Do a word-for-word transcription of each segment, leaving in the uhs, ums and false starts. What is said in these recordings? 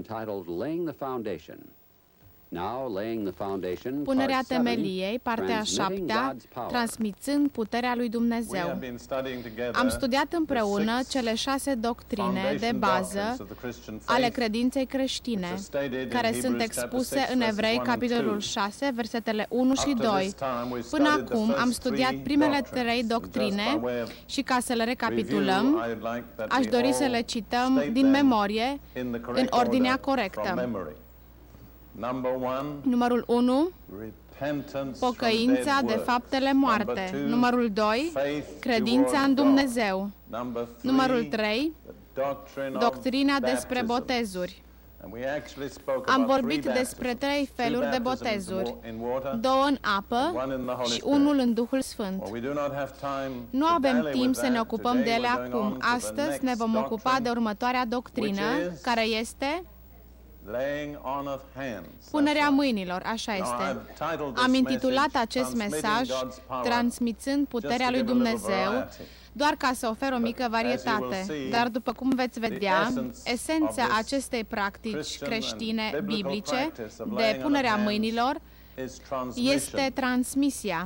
entitled Laying the Foundation. Now, laying the foundation, Punerea part seven, temeliei, partea a transmitting șaptea, God's power. transmițând puterea lui Dumnezeu. Am studiat împreună cele șase doctrine de bază ale credinței creștine, care sunt expuse în Evrei, capitolul șase, versetele unu și doi. Până acum am studiat primele trei doctrine și, ca să le recapitulăm, aș dori să le cităm din memorie în ordinea corectă. Numărul unu, pocăința de faptele moarte. Numărul doi, credința în Dumnezeu. Numărul trei, doctrina despre botezuri. Am vorbit despre trei feluri de botezuri, două în apă și unul în Duhul Sfânt. Nu avem timp să ne ocupăm de ele acum. Astăzi ne vom ocupa de următoarea doctrină, care este punerea mâinilor, așa este. Am intitulat acest mesaj Transmițând puterea lui Dumnezeu, doar ca să ofer o mică varietate. Dar, după cum veți vedea, esența acestei practici creștine biblice de punerea mâinilor este transmisia.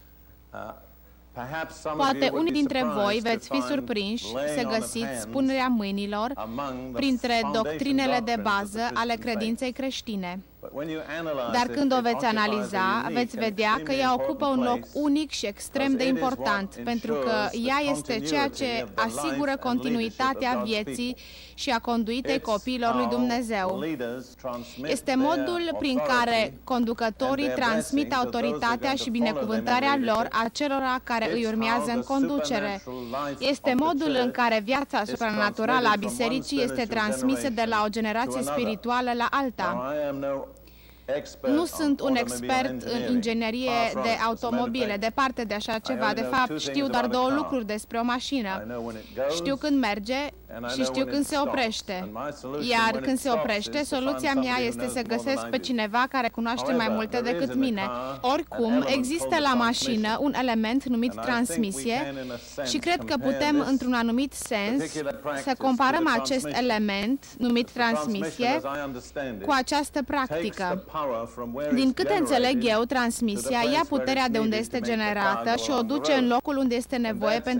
Poate unii dintre voi veți fi surprinși să găsiți punerea mâinilor printre doctrinele de bază ale credinței creștine. Dar când o veți analiza, veți vedea că ea ocupă un loc unic și extrem de important, pentru că ea este ceea ce asigură continuitatea vieții și a conduitei copiilor lui Dumnezeu. Este modul prin care conducătorii transmit autoritatea și binecuvântarea lor acelora care îi urmează în conducere. Este modul în care viața supranaturală a bisericii este transmisă de la o generație spirituală la alta. Nu sunt un expert în inginerie de automobile, departe de așa ceva. De fapt, știu doar două lucruri despre o mașină. Știu când merge și știu când se oprește. Iar când se oprește, soluția mea este să găsesc pe cineva care cunoaște mai multe decât mine. Oricum, există la mașină un element numit transmisie și cred că putem, într-un anumit sens, să comparăm acest element numit transmisie cu această practică. Din câte înțeleg eu, transmisia ia puterea de unde este generată și o duce în locul unde este nevoie pentru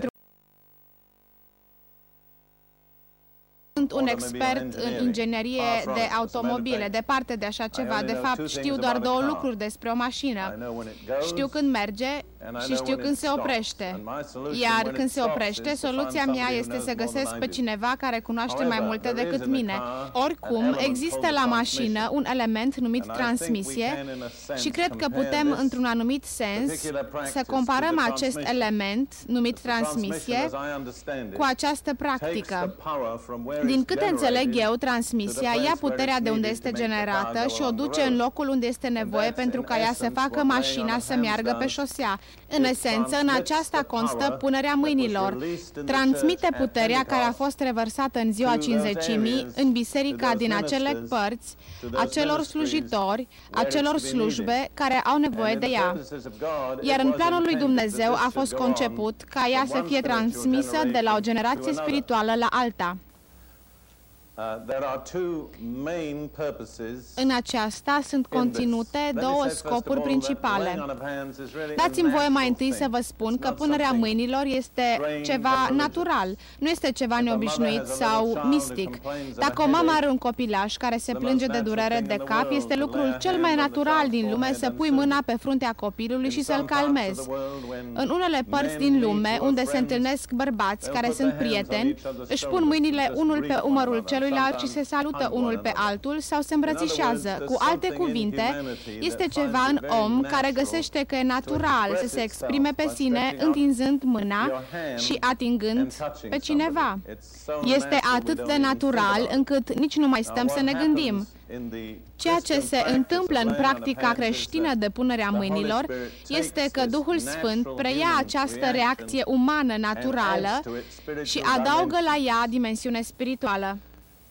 Sunt un expert în inginerie de automobile, departe de așa ceva. De fapt, știu doar două lucruri despre o mașină. Știu când merge și știu când se oprește. Iar când se oprește, soluția mea este să găsesc pe cineva care cunoaște mai multe decât mine. Oricum, există la mașină un element numit transmisie și cred că putem, într-un anumit sens, să comparăm acest element numit transmisie cu această practică. Din câte înțeleg eu, transmisia ia puterea de unde este generată și o duce în locul unde este nevoie pentru ca ea să facă mașina să meargă pe șosea. În esență, în aceasta constă punerea mâinilor. Transmite puterea care a fost revărsată în ziua cincizecimii în biserica din acele părți, acelor slujitori, acelor slujbe care au nevoie de ea. Iar în planul lui Dumnezeu a fost conceput ca ea să fie transmisă de la o generație spirituală la alta. În aceasta sunt conținute două scopuri principale. Dați-mi voie mai întâi să vă spun că punerea mâinilor este ceva natural, nu este ceva neobișnuit sau mistic. Dacă o mamă are un copilaș care se plânge de durere de cap, este lucrul cel mai natural din lume să pui mâna pe fruntea copilului și să-l calmezi. În unele părți din lume, unde se întâlnesc bărbați care sunt prieteni, își pun mâinile unul pe umărul celui și se salută unul pe altul sau se îmbrățișează. Cu alte cuvinte, este ceva în om care găsește că e natural să se exprime pe sine întinzând mâna și atingând pe cineva. Este atât de natural încât nici nu mai stăm să ne gândim. Ceea ce se întâmplă în practica creștină de punerea mâinilor este că Duhul Sfânt preia această reacție umană naturală și adaugă la ea dimensiune spirituală.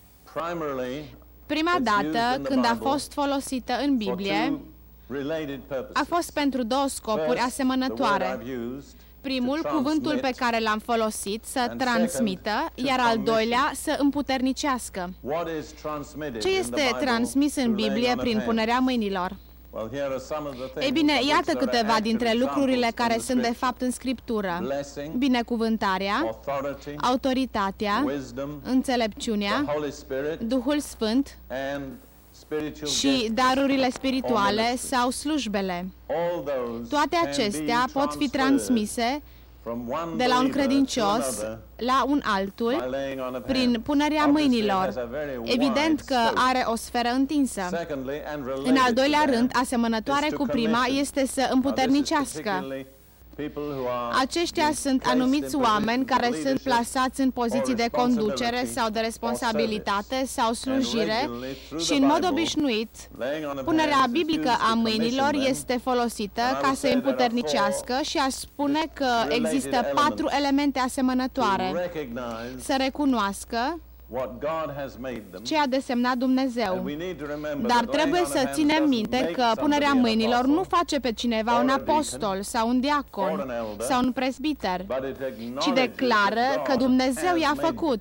Prima dată când a fost folosită în Biblie, a fost pentru două scopuri asemănătoare. Primul, cuvântul pe care l-am folosit, să transmită, iar al doilea, să împuternicească. Ce este transmis în Biblie prin punerea mâinilor? Ei bine, iată câteva dintre lucrurile care sunt de fapt în Scriptură. Binecuvântarea, autoritatea, înțelepciunea, Duhul Sfânt și darurile spirituale sau slujbele. Toate acestea pot fi transmise de la un credincios la un altul prin punerea mâinilor. Evident că are o sferă întinsă. În al doilea rând, asemănătoare cu prima, este să împuternicească. Aceștia sunt anumiți oameni care sunt plasați în poziții de conducere sau de responsabilitate sau slujire și, în mod obișnuit, punerea biblică a mâinilor este folosită ca să împuternicească și a spune că există patru elemente asemănătoare. Să recunoască ce a desemnat Dumnezeu. Dar trebuie să ținem minte că punerea mâinilor nu face pe cineva un apostol sau un diacon sau un presbiter, ci declară că Dumnezeu i-a făcut.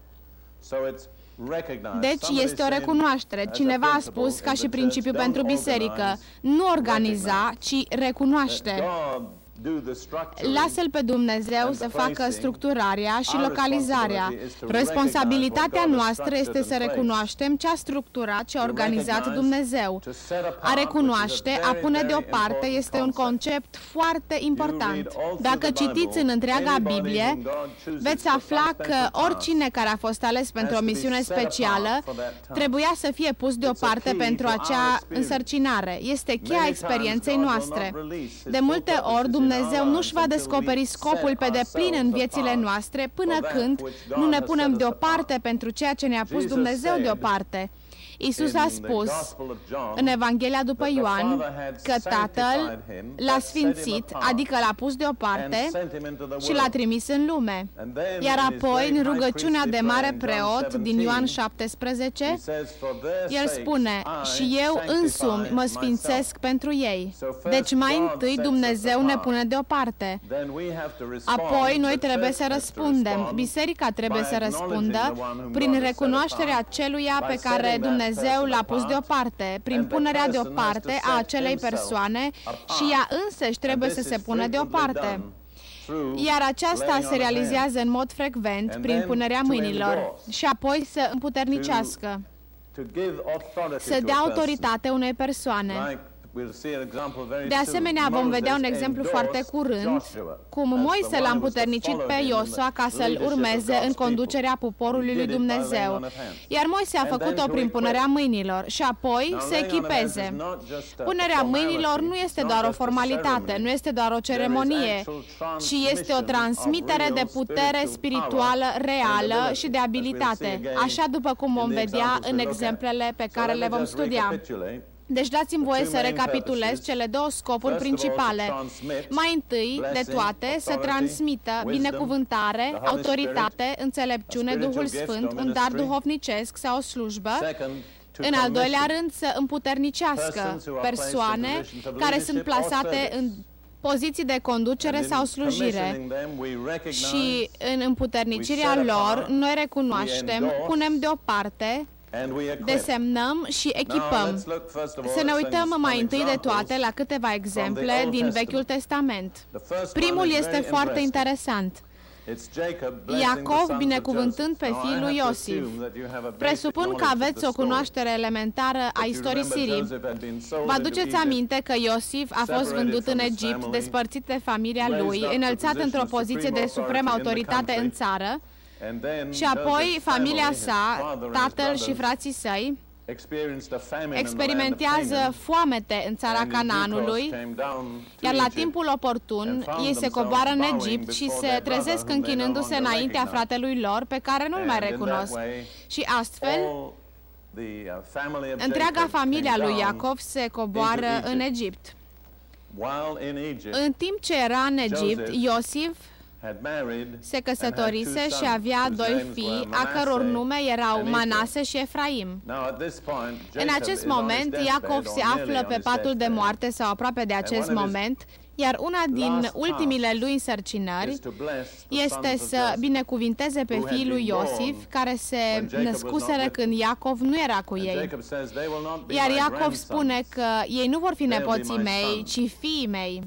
Deci este o recunoaștere. Cineva a spus ca și principiu pentru biserică, nu organiza, ci recunoaște. Lasă-L pe Dumnezeu să facă structurarea și localizarea. Responsabilitatea noastră este să recunoaștem ce a structurat, ce a organizat Dumnezeu. A recunoaște, a pune deoparte, este un concept foarte important. Dacă citiți în întreaga Biblie, veți afla că oricine care a fost ales pentru o misiune specială trebuia să fie pus deoparte pentru acea însărcinare. Este cheia experienței noastre. De multe ori, Dumnezeu nu-și va descoperi scopul pe deplin în viețile noastre până când nu ne punem deoparte pentru ceea ce ne-a pus Dumnezeu deoparte. Iisus a spus în Evanghelia după Ioan că Tatăl l-a sfințit, adică l-a pus deoparte și l-a trimis în lume. Iar apoi, în rugăciunea de mare preot din Ioan șaptesprezece, el spune, și eu însumi mă sfințesc pentru ei. Deci mai întâi Dumnezeu ne pune deoparte. Apoi noi trebuie să răspundem. Biserica trebuie să răspundă prin recunoașterea celuia pe care Dumnezeu Dumnezeu l-a pus deoparte, prin punerea deoparte a acelei persoane și ea însăși trebuie să se pună deoparte. Iar aceasta se realizează în mod frecvent prin punerea mâinilor și apoi să împuternicească, să dea autoritate unei persoane. De asemenea, vom vedea un exemplu foarte curând, cum Moise l-a împuternicit pe Iosua ca să-l urmeze în conducerea poporului lui Dumnezeu. Iar Moise a făcut-o prin punerea mâinilor și apoi să echipeze. Punerea mâinilor nu este doar o formalitate, nu este doar o ceremonie, ci este o transmitere de putere spirituală reală și de abilitate, așa după cum vom vedea în exemplele pe care le vom studia. Deci dați-mi voie să recapitulez cele două scopuri principale. Mai întâi de toate, să transmită binecuvântare, autoritate, înțelepciune, Duhul Sfânt, un dar duhovnicesc sau o slujbă. În al doilea rând, să împuternicească persoane care sunt plasate în poziții de conducere sau slujire. Și în împuternicirea lor, noi recunoaștem, punem deoparte, desemnăm și echipăm. Să ne uităm mai întâi de toate la câteva exemple din Vechiul Testament. Primul este foarte interesant. Iacov binecuvântând pe fiul lui Iosif. Presupun că aveți o cunoaștere elementară a istorisirii. Vă aduceți aminte că Iosif a fost vândut în Egipt, despărțit de familia lui, înălțat într-o poziție de supremă autoritate în țară, și apoi familia sa, tatăl și frații săi, experimentează foamete în țara Canaanului, iar la timpul oportun ei se coboară în Egipt și se trezesc închinându-se înaintea fratelui lor, pe care nu-l mai recunosc. Și astfel, întreaga familia lui Iacov se coboară în Egipt. În timp ce era în Egipt, Iosif se căsătorise și avea doi fii, a căror nume erau Manase și Efraim. În acest moment, Iacov se află pe patul de moarte sau aproape de acest moment, Iar una din ultimile lui însărcinări este să binecuvinteze pe fiii lui Iosif, care se născuseră când Iacov nu era cu ei. Iar Iacov spune că ei nu vor fi nepoții mei, ci fiii mei.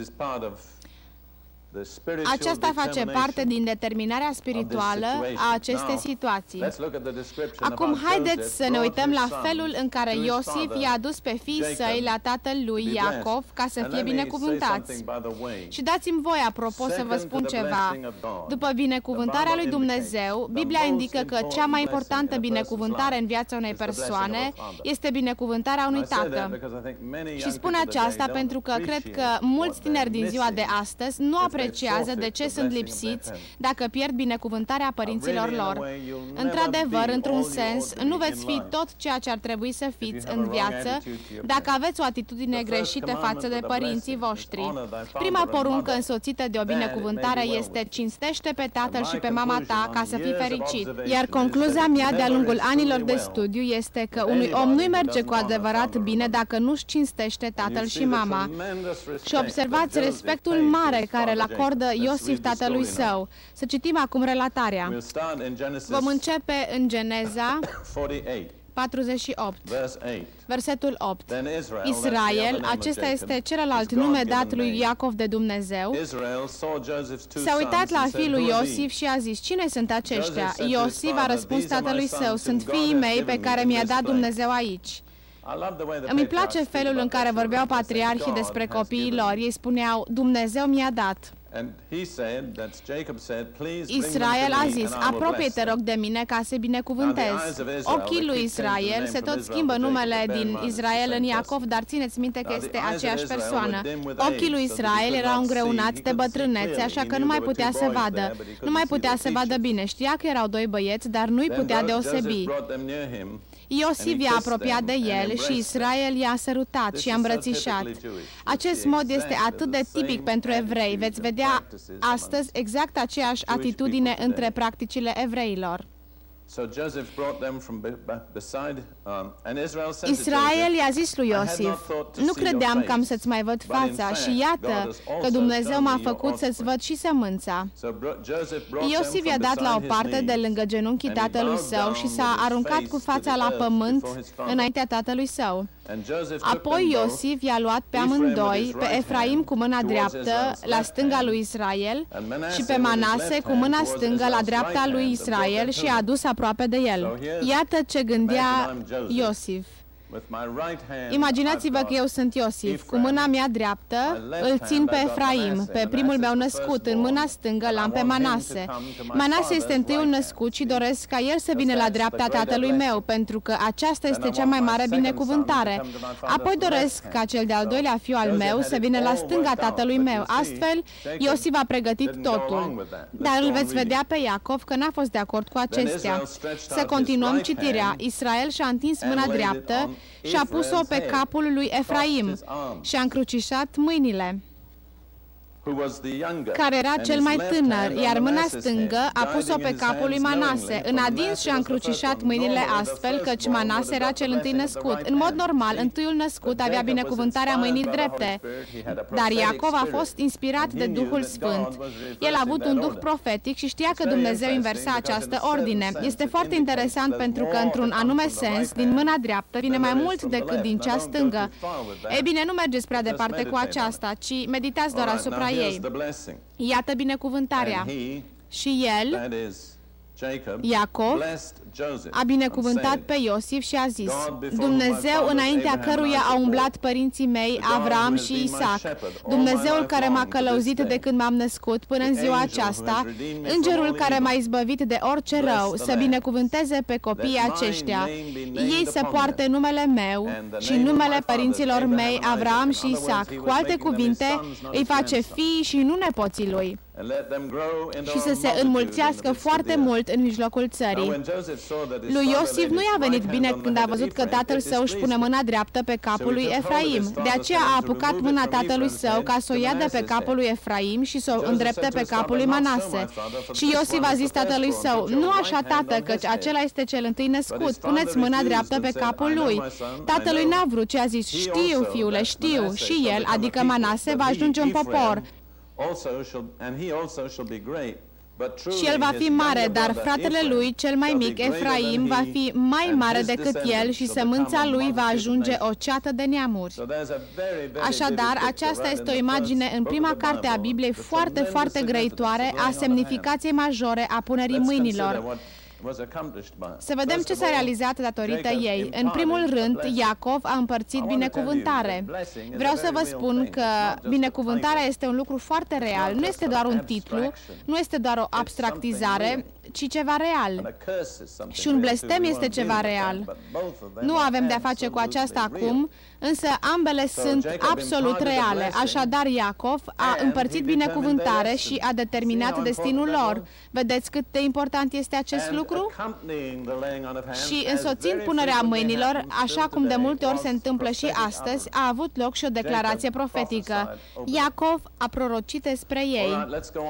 Aceasta face parte din determinarea spirituală a acestei situații. Acum, haideți să ne uităm la felul în care Iosif i-a adus pe fiii săi la tatăl lui Iacov ca să fie binecuvântați. Și dați-mi voi, apropo, să vă spun ceva. După binecuvântarea lui Dumnezeu, Biblia indică că cea mai importantă binecuvântare în viața unei persoane este binecuvântarea unui tată. Și spun aceasta pentru că cred că mulți tineri din ziua de astăzi nu apreciază de ce sunt lipsiți dacă pierd binecuvântarea părinților lor. Într-adevăr, într-un sens, nu veți fi tot ceea ce ar trebui să fiți în viață dacă aveți o atitudine greșită față de părinții voștri. Prima poruncă însoțită de o binecuvântare este: cinstește pe tatăl și pe mama ta ca să fii fericit. Iar concluzia mea de-a lungul anilor de studiu este că unui om nu-i merge cu adevărat bine dacă nu-și cinstește tatăl și mama. Și observați respectul mare care l-a acordă Iosif tatălui său. Să citim acum relatarea. Vom începe în Geneza patruzeci și opt, versetul opt. Israel, acesta este celălalt nume dat lui Iacov de Dumnezeu, s-a uitat la fiii lui Iosif și a zis: cine sunt aceștia? Iosif a răspuns tatălui său: sunt fiii mei pe care mi-a dat Dumnezeu aici. Îmi place felul în care vorbeau patriarhii despre copiii lor. Ei spuneau: Dumnezeu mi-a dat. Israel a zis: apropie-te, rog, de mine ca să binecuvântez. Ochii lui Israel se tot schimbă numele din Israel în Iacov, dar țineți minte că este aceeași persoană. Ochii lui Israel erau îngreunați de bătrânețe, așa că nu mai putea să vadă. Nu mai putea să vadă bine. Știa că erau doi băieți, dar nu-i putea deosebi. Iosif i-a apropiat de el și Israel i-a sărutat și i-a îmbrățișat. Acest mod este atât de tipic pentru evrei. Veți vedea astăzi exact aceeași atitudine între practicile evreilor. Israel i-a zis lui Iosif: nu credeam că am să-ți mai văd fața și iată că Dumnezeu m-a făcut să-ți văd și sămânța. Iosif i-a dat la o parte de lângă genunchii tatălui său și s-a aruncat cu fața la pământ înaintea tatălui său. Apoi Iosif i-a luat pe amândoi, pe Efraim cu mâna dreaptă la stânga lui Israel și pe Manase cu mâna stângă la dreapta lui Israel și a adus aproape de el. Iată ce gândea Iosif. Imaginați-vă că eu sunt Iosif. Cu mâna mea dreaptă îl țin pe Efraim, pe primul meu născut. În mâna stângă l-am pe Manase. Manase este întâiul născut și doresc ca el să vină la dreapta tatălui meu, pentru că aceasta este cea mai mare binecuvântare. Apoi doresc ca cel de-al doilea fiu al meu să vină la stânga tatălui meu. Astfel, Iosif a pregătit totul. Dar îl veți vedea pe Iacov că n-a fost de acord cu acestea. Să continuăm citirea. Israel și-a întins mâna dreaptă și a pus-o pe capul lui Efraim și a încrucișat mâinile, care era cel mai tânăr, iar mâna stângă a pus-o pe capul lui Manase. În adins și-a încrucișat mâinile astfel, căci Manase era cel întâi născut. În mod normal, întâiul născut avea binecuvântarea mâinii drepte, dar Iacov a fost inspirat de Duhul Sfânt. El a avut un duh profetic și știa că Dumnezeu inversa această ordine. Este foarte interesant pentru că, într-un anume sens, din mâna dreaptă vine mai mult decât din cea stângă. Ei bine, nu mergeți prea departe cu aceasta, ci meditați doar asupra ei. Iată binecuvântarea. Și el, Iacov, a binecuvântat pe Iosif și a zis: Dumnezeu înaintea căruia au umblat părinții mei, Avram și Isaac, Dumnezeul care m-a călăuzit de când m-am născut până în ziua aceasta, Îngerul care m-a izbăvit de orice rău, să binecuvânteze pe copiii aceștia. Ei să poarte numele meu și numele părinților mei, Avram și Isaac. Cu alte cuvinte, îi face fii și nu nepoții lui. și să se înmulțească foarte mult în mijlocul țării. Lui Iosif nu i-a venit bine când a văzut că tatăl său își pune mâna dreaptă pe capul lui Efraim. De aceea a apucat mâna tatălui său ca să o ia de pe capul lui Efraim și să o îndrepte pe capul lui Manase. Și Iosif a zis tatălui său: nu așa, tată, căci acela este cel întâi născut. Puneți mâna dreaptă pe capul lui. Tatălui n-a vrut, ci a zis: știu, fiule, știu. Și el, adică Manase, va ajunge un popor. Și el va fi mare, dar fratele lui, cel mai mic, Efraim, va fi mai mare decât el și sămânța lui va ajunge o ceată de neamuri. Așadar, aceasta este o imagine în prima carte a Bibliei foarte, foarte grăitoare a semnificației majore a punerii mâinilor. Să vedem ce s-a realizat datorită ei. În primul rând, Iacov a împărțit binecuvântare. Vreau să vă spun că binecuvântarea este un lucru foarte real. Nu este doar un titlu, nu este doar o abstractizare, ci ceva real. Și un blestem este ceva real. Nu avem de-a face cu aceasta acum, însă ambele sunt absolut reale. Așadar, Iacov a împărțit binecuvântare și a determinat destinul lor. Vedeți cât de important este acest lucru? Și însoțind punerea mâinilor, așa cum de multe ori se întâmplă și astăzi, a avut loc și o declarație profetică. Iacov a prorocit despre ei.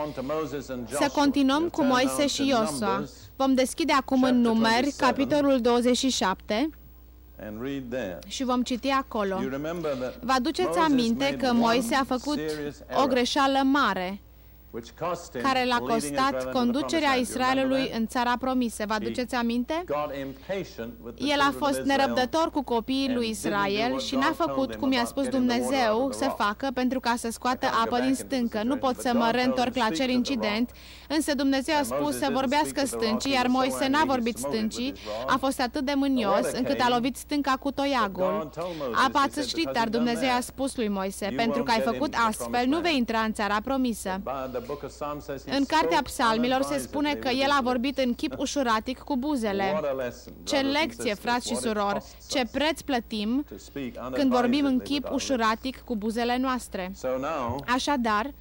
Să continuăm cu Moise și Iosua. Vom deschide acum în Numeri, capitolul douăzeci și șapte, și vom citi acolo. Vă aduceți aminte că Moise a făcut o greșeală mare care l-a costat conducerea Israelului în țara promisă. Vă aduceți aminte? El a fost nerăbdător cu copiii lui Israel și n-a făcut cum i-a spus Dumnezeu să facă pentru ca să scoată apă din stâncă. Nu pot să mă reîntorc la acel incident, însă Dumnezeu a spus să vorbească stâncii, iar Moise n-a vorbit stâncii. A fost atât de mânios încât a lovit stânca cu toiagul. Apa a țâșnit, dar Dumnezeu a spus lui Moise: pentru că ai făcut astfel, nu vei intra în țara promisă. În cartea Psalmilor se spune că el a vorbit în chip ușuratic cu buzele. Ce lecție, frați și surori, ce preț plătim când vorbim în chip ușuratic cu buzele noastre. Așadar,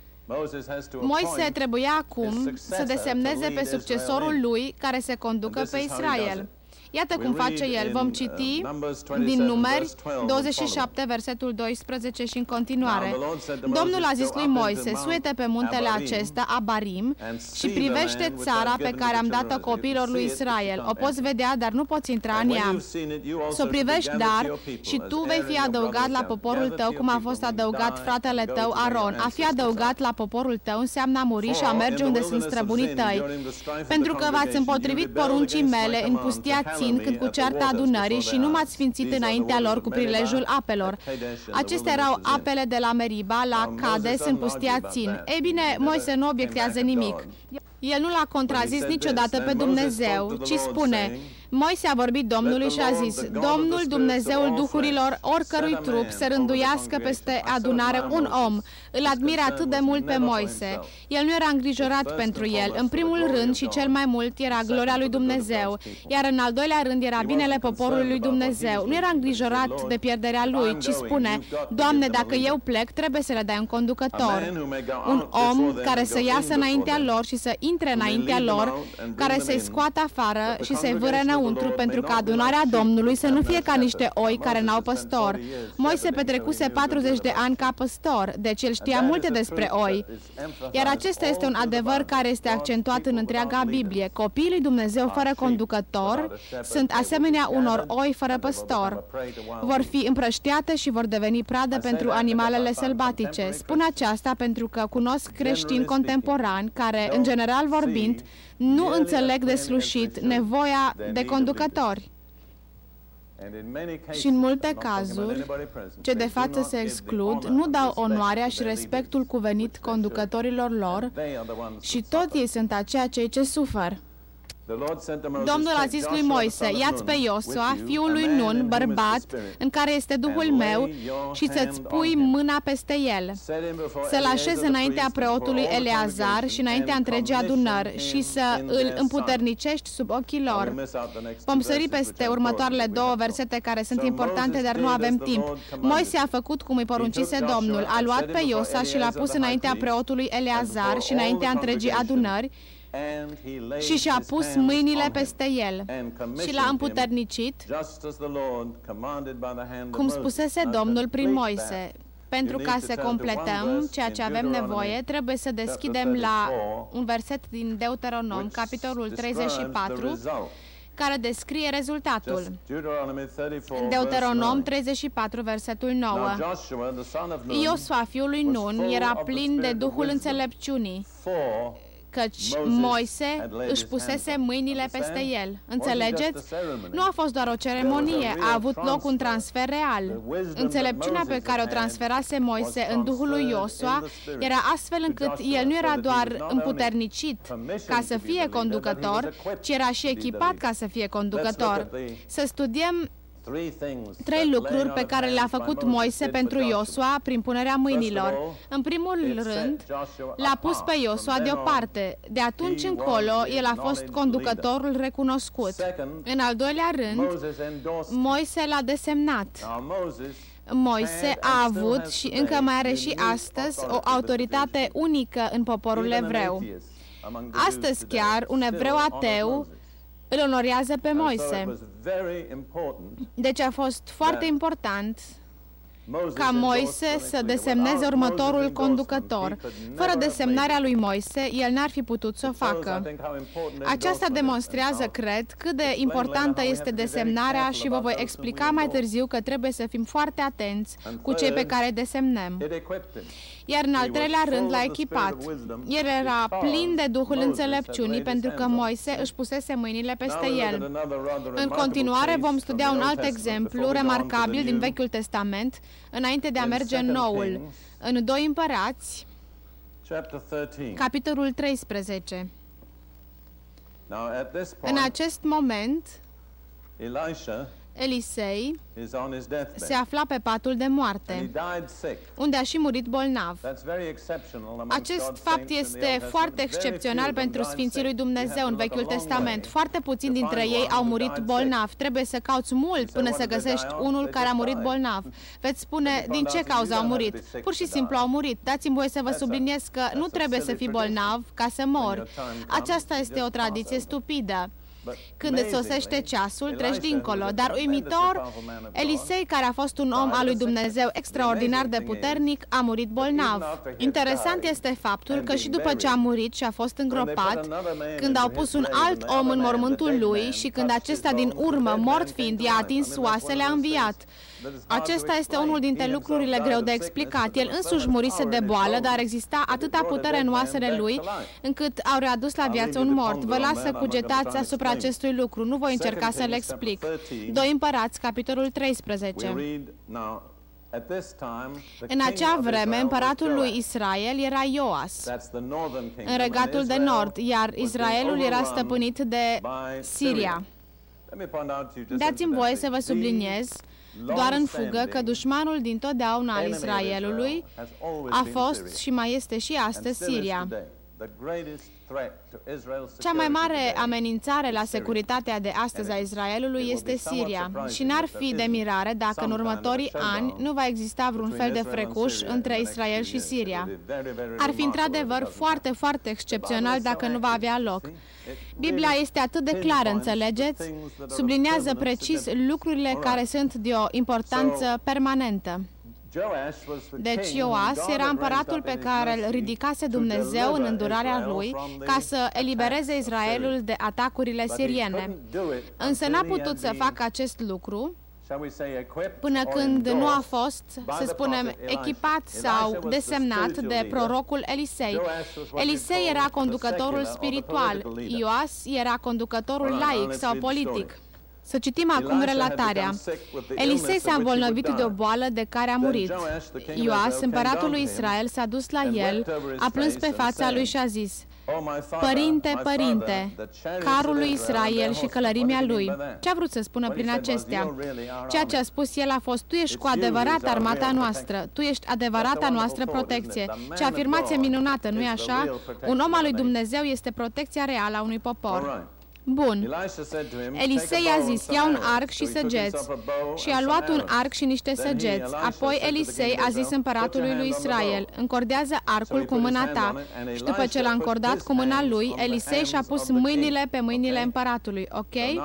Moise trebuia acum să desemneze pe succesorul lui care se conducă pe Israel. Iată cum face el. Vom citi din Numeri douăzeci și șapte, versetul doisprezece și în continuare. Domnul a zis lui Moise: suie-te pe muntele acesta, Abarim, și privește țara pe care am dat-o copiilor lui Israel. O poți vedea, dar nu poți intra în ea. Să o privești, dar, și tu vei fi adăugat la poporul tău, cum a fost adăugat fratele tău, Aron. A fi adăugat la poporul tău înseamnă a muri și a merge unde sunt străbunii tăi. Pentru că v-ați împotrivit poruncii mele în pustia când cu cearta adunării și nu m-ați sfințit înaintea lor cu prilejul apelor. Acestea erau apele de la Meriba, la Cades, în pustia Țin. Ei bine, Moise nu obiectează nimic. El nu l-a contrazis niciodată pe Dumnezeu, ci spune: Moise a vorbit Domnului și a zis: Domnul, Dumnezeul duhurilor oricărui trup, să rânduiască peste adunare un om. Îl admiră atât de mult pe Moise. El nu era îngrijorat pentru el. În primul rând și cel mai mult era gloria lui Dumnezeu, iar în al doilea rând era binele poporului lui Dumnezeu. Nu era îngrijorat de pierderea lui, ci spune: Doamne, dacă eu plec, trebuie să le dai un conducător. Un om care să iasă înaintea lor și să intre înaintea lor, care să-i scoată afară și să-i vâre înăuntru, pentru ca adunarea Domnului să nu fie ca niște oi care n-au păstor. Moise petrecuse patruzeci de ani ca păstor, deci el știa multe despre oi. Iar acesta este un adevăr care este accentuat în întreaga Biblie. Copiii lui Dumnezeu fără conducător sunt asemenea unor oi fără păstor. Vor fi împrăștiate și vor deveni pradă pentru animalele sălbatice. Spun aceasta pentru că cunosc creștini contemporani care, în general vorbind, nu înțeleg de slușit nevoia de conducători. Și în multe cazuri, ce de față se exclud, nu dau onoarea și respectul cuvenit conducătorilor lor și tot ei sunt aceia cei ce sufer. Domnul a zis lui Moise, ia-ți pe Iosua, fiul lui Nun, bărbat, în care este Duhul meu, și să-ți pui mâna peste el, să-l așezi înaintea preotului Eleazar și înaintea întregii adunări și să îl împuternicești sub ochii lor. Vom sări peste următoarele două versete care sunt importante, dar nu avem timp. Moise a făcut cum îi poruncise Domnul, a luat pe Iosua și l-a pus înaintea preotului Eleazar și înaintea întregii adunări, și și-a pus mâinile peste el și l-a împuternicit, cum spusese Domnul prin Moise. Pentru ca să completăm ceea ce avem nevoie, trebuie să deschidem la un verset din Deuteronom, capitolul treizeci și patru, care descrie rezultatul. Deuteronom treizeci și patru, versetul nouă. Iosua, fiul lui Nun, era plin de Duhul înțelepciunii, căci Moise își pusese mâinile peste el. Înțelegeți? Nu a fost doar o ceremonie, a avut loc un transfer real. Înțelepciunea pe care o transferase Moise în Duhul lui Iosua era astfel încât el nu era doar împuternicit ca să fie conducător, ci era și echipat ca să fie conducător. Să studiem trei lucruri pe care le-a făcut Moise pentru Iosua prin punerea mâinilor. În primul rând, l-a pus pe Iosua deoparte. De atunci încolo, el a fost conducătorul recunoscut. În al doilea rând, Moise l-a desemnat. Moise a avut și încă mai are și astăzi o autoritate unică în poporul evreu. Astăzi chiar, un evreu ateu îl onorează pe Moise. Deci a fost foarte important ca Moise să desemneze următorul conducător. Fără desemnarea lui Moise, el n-ar fi putut să o facă. Aceasta demonstrează, cred, cât de importantă este desemnarea și vă voi explica mai târziu că trebuie să fim foarte atenți cu cei pe care desemnăm. Iar în al treilea rând l-a echipat. El era plin de Duhul înțelepciunii pentru că Moise își pusese mâinile peste el. În continuare vom studia un alt exemplu remarcabil din Vechiul Testament, înainte de a merge în Noul. În doi Împărați, capitolul treisprezece. În acest moment, Elisei se afla pe patul de moarte, unde a și murit bolnav. Acest fapt este foarte excepțional pentru Sfinții lui Dumnezeu în Vechiul Testament. Foarte puțini dintre ei au murit bolnav. Trebuie să cauți mult până să găsești unul care a murit bolnav. Veți spune, din ce cauză au murit? Pur și simplu au murit. Dați-mi voie să vă subliniez că nu trebuie să fii bolnav ca să mori. Aceasta este o tradiție stupidă. Când îți sosește ceasul, treci dincolo. Dar uimitor, Elisei, care a fost un om al lui Dumnezeu extraordinar de puternic, a murit bolnav. Interesant este faptul că și după ce a murit și a fost îngropat, când au pus un alt om în mormântul lui și când acesta din urmă, mort fiind, i-a atins oasele, a înviat. Acesta este unul dintre lucrurile greu de explicat. El însuși murise de boală, dar exista atâta putere în oasele lui, încât au readus la viață un mort. Vă las să cugetați asupra acestui lucru. Nu voi încerca să le explic. Doi Împărați, capitolul treisprezece. În acea vreme, împăratul lui Israel era Ioas, în regatul de nord, iar Israelul era stăpânit de Siria. Dați-mi voie să vă subliniez doar în fugă că dușmanul dintotdeauna al Israelului a fost și mai este și astăzi Siria. Cea mai mare amenințare la securitatea de astăzi a Israelului este Siria și n-ar fi de mirare dacă în următorii ani nu va exista vreun fel de frecuș între Israel și Siria. Ar fi într-adevăr foarte, foarte excepțional dacă nu va avea loc. Biblia este atât de clară, înțelegeți? Sublinează precis lucrurile care sunt de o importanță permanentă. Deci Ioas era împăratul pe care îl ridicase Dumnezeu în îndurarea lui ca să elibereze Israelul de atacurile siriene. Însă n-a putut să facă acest lucru până când nu a fost, să spunem, echipat sau desemnat de prorocul Elisei. Elisei era conducătorul spiritual, Ioas era conducătorul laic sau politic. Să citim acum relatarea. Elisei s-a îmbolnăvit de o boală de care a murit. Ioas, împăratul lui Israel, s-a dus la el, a plâns pe fața lui și a zis: Părinte, părinte, carul lui Israel și călărimea lui. Ce a vrut să spună prin acestea? Ceea ce a spus el a fost: tu ești cu adevărat armata noastră, tu ești adevărata noastră protecție. Ce afirmație minunată, nu-i așa? Un om al lui Dumnezeu este protecția reală a unui popor. Bun. Elisei a zis: ia un arc și săgeți. Și a luat un arc și niște săgeți. Apoi Elisei a zis împăratului lui Israel: încordează arcul cu mâna ta. Și după ce l-a încordat cu mâna lui, Elisei și-a pus mâinile pe mâinile împăratului. Ok?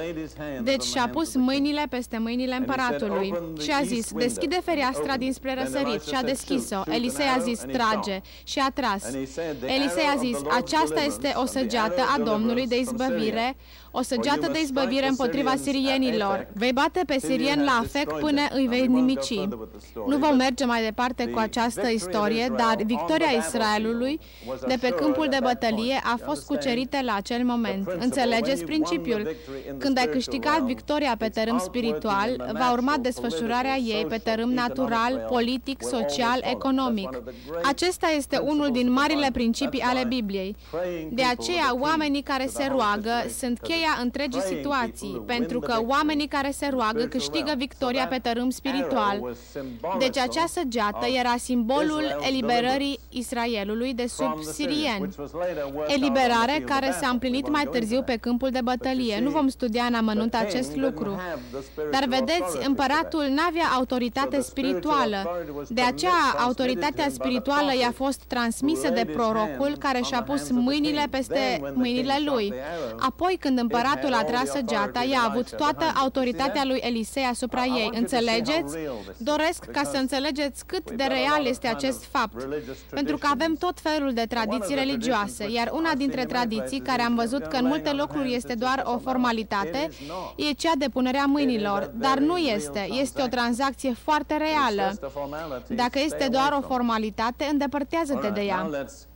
Deci și-a pus mâinile peste mâinile împăratului. Și a zis: deschide fereastra dinspre răsărit. Și a deschis-o. Elisei a zis: trage. Și a tras. Elisei a zis: aceasta este o săgeată a Domnului de izbăvire, o săgeată de izbăvire împotriva sirienilor. Vei bate pe sirieni la Afec până îi vei nimici. Nu vom merge mai departe cu această istorie, dar victoria Israelului de pe câmpul de bătălie a fost cucerită la acel moment. Înțelegeți principiul? Când ai câștigat victoria pe tărâm spiritual, va urma desfășurarea ei pe tărâm natural, politic, social, economic. Acesta este unul din marile principii ale Bibliei. De aceea, oamenii care se roagă sunt cheia întregii situații, pentru că oamenii care se roagă câștigă victoria pe tărâm spiritual. Deci acea săgeată era simbolul eliberării Israelului de sub sirieni. Eliberare care s-a împlinit mai târziu pe câmpul de bătălie. Nu vom studia în amănunt acest lucru. Dar vedeți, împăratul n-avea autoritate spirituală. De aceea, autoritatea spirituală i-a fost transmisă de prorocul care și-a pus mâinile peste mâinile lui. Apoi, când împăratul a tras săgeata, i-a avut toată autoritatea lui Elisei asupra ei. Înțelegeți? Doresc ca să înțelegeți cât de real este acest fapt. Pentru că avem tot felul de tradiții religioase, iar una dintre tradiții, care am văzut că în multe locuri este doar o formalitate, e cea de punerea mâinilor. Dar nu este. Este o tranzacție foarte reală. Dacă este doar o formalitate, îndepărtează-te de ea.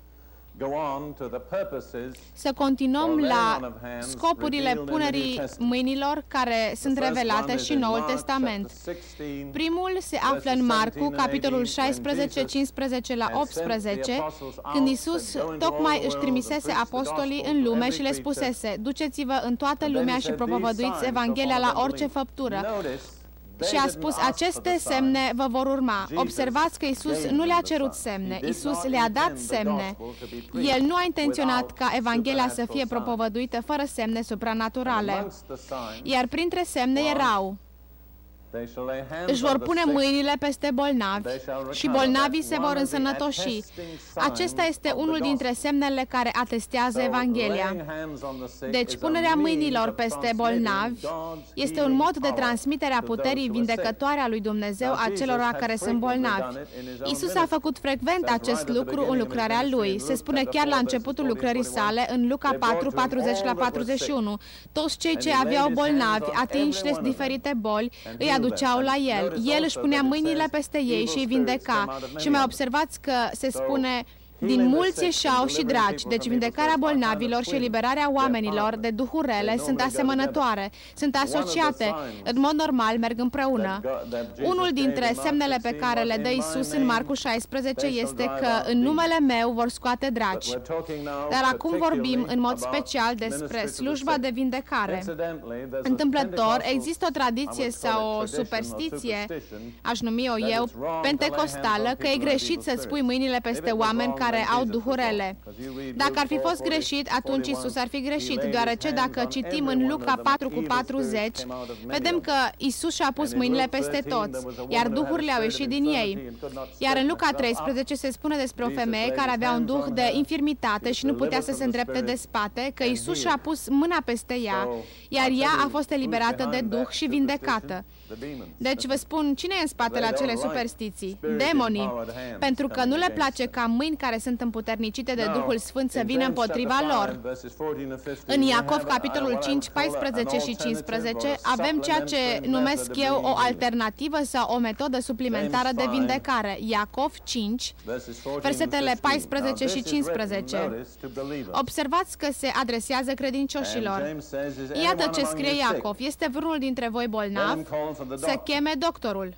Să continuăm la scopurile punerii mâinilor care sunt revelate și în Noul Testament. Primul se află în Marcu, capitolul șaisprezece, cincisprezece la optsprezece, când Iisus tocmai își trimisese apostolii în lume și le spusese: duceți-vă în toată lumea și propovăduiți Evanghelia la orice făptură. Și a spus: aceste semne vă vor urma. Observați că Iisus nu le-a cerut semne, Iisus le-a dat semne. El nu a intenționat ca Evanghelia să fie propovăduită fără semne supranaturale. Iar printre semne erau: își vor pune mâinile peste bolnavi și bolnavii se vor însănătoși. Acesta este unul dintre semnele care atestează Evanghelia. Deci, punerea mâinilor peste bolnavi este un mod de transmitere a puterii vindecătoare a lui Dumnezeu a celor care sunt bolnavi. Iisus a făcut frecvent acest lucru în lucrarea Lui. Se spune chiar la începutul lucrării sale, în Luca patru, patruzeci la patruzeci și unu. Toți cei ce aveau bolnavi, atinși de diferite boli, îi aduceau la El. El își punea mâinile peste ei și îi vindeca. Și mai observați că se spune: din mulți ieșeau și dragi. Deci vindecarea bolnavilor și eliberarea oamenilor de duhuri rele sunt asemănătoare, sunt asociate, în mod normal merg împreună. Unul dintre semnele pe care le dă Iisus în Marcu șaisprezece este că în numele meu vor scoate draci. Dar acum vorbim în mod special despre slujba de vindecare. Întâmplător, există o tradiție sau o superstiție, aș numi-o eu, pentecostală, că e greșit să-ți pui mâinile peste oameni care care au duhurele. Dacă ar fi fost greșit, atunci Iisus ar fi greșit, deoarece dacă citim în Luca patru cu patruzeci, vedem că Iisus și-a pus mâinile peste toți, iar duhurile au ieșit din ei. Iar în Luca treisprezece se spune despre o femeie care avea un duh de infirmitate și nu putea să se îndrepte de spate, că Iisus și-a pus mâna peste ea, iar ea a fost eliberată de duh și vindecată. Deci vă spun, cine e în spatele acelei superstiții? Demonii. Pentru că nu le place ca mâini care sunt împuternicite de Duhul Sfânt să vină împotriva lor. În Iacov, capitolul cinci, paisprezece și cincisprezece, avem ceea ce numesc eu o alternativă sau o metodă suplimentară de vindecare. Iacov cinci, versetele paisprezece și cincisprezece. Observați că se adresează credincioșilor. Iată ce scrie Iacov. Este vreunul dintre voi bolnav? Să cheme doctorul.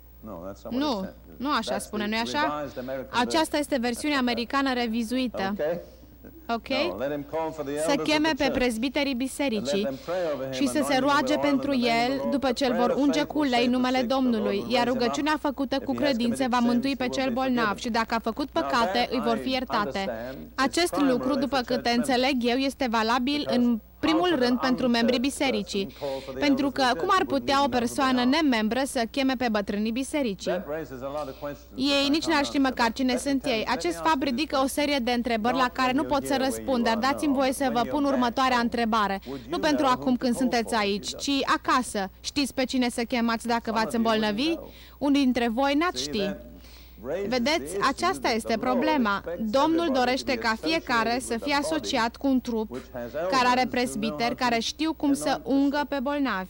Nu, nu așa spune, nu-i așa? Aceasta este versiunea americană revizuită. ok? Să cheme pe prezbiterii bisericii și să se roage pentru el după ce îl vor unge cu ulei numele Domnului, iar rugăciunea făcută cu credință va mântui pe cel bolnav și dacă a făcut păcate, îi vor fi iertate. Acest lucru, după câte înțeleg eu, este valabil în primul rând pentru membrii bisericii, pentru că cum ar putea o persoană nemembră să cheme pe bătrânii bisericii? Ei nici n-ar ști măcar cine sunt ei. Acest fapt ridică o serie de întrebări la care nu pot să răspund, dar dați-mi voie să vă pun următoarea întrebare. Nu pentru acum când sunteți aici, ci acasă. Știți pe cine să chemați dacă v-ați îmbolnăvi? Unii dintre voi n-ați ști. Vedeți, aceasta este problema. Domnul dorește ca fiecare să fie asociat cu un trup care are prezbiteri, care știu cum să ungă pe bolnavi.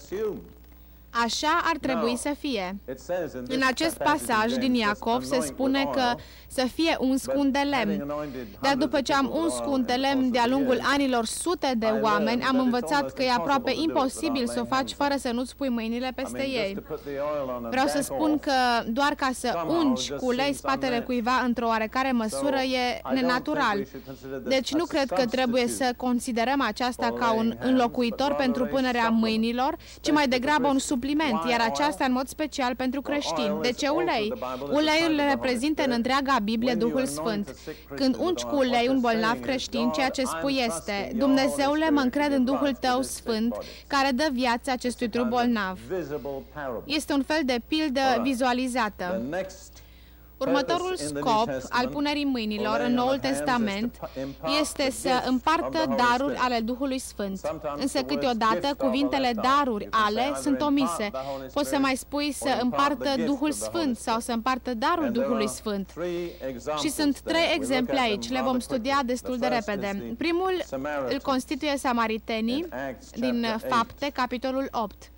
Așa ar trebui să fie. În acest pasaj din Iacov se spune că să fie uns cu un de lemn. Dar după ce am uns cu un de lemn de-a lungul anilor sute de oameni, am învățat că e aproape imposibil să o faci fără să nu-ți pui mâinile peste ei. Vreau să spun că doar ca să ungi cu ulei spatele cuiva într-o oarecare măsură e nenatural. Deci nu cred că trebuie să considerăm aceasta ca un înlocuitor pentru punerea mâinilor, ci mai degrabă un supliment, iar aceasta în mod special pentru creștini. De ce ulei? Uleiul reprezintă în întreaga Biblie Duhul Sfânt. Când ungi cu ulei un bolnav creștin, ceea ce spui este: Dumnezeule, mă încred în Duhul Tău Sfânt, care dă viață acestui trup bolnav. Este un fel de pildă vizualizată. Următorul scop al punerii mâinilor în Noul Testament este să împartă daruri ale Duhului Sfânt. Însă câteodată cuvintele daruri ale sunt omise. Poți să mai spui să împartă Duhul Sfânt sau să împartă darul Duhului Sfânt. Și sunt trei exemple aici, le vom studia destul de repede. Primul îl constituie samaritenii din Fapte, capitolul opt.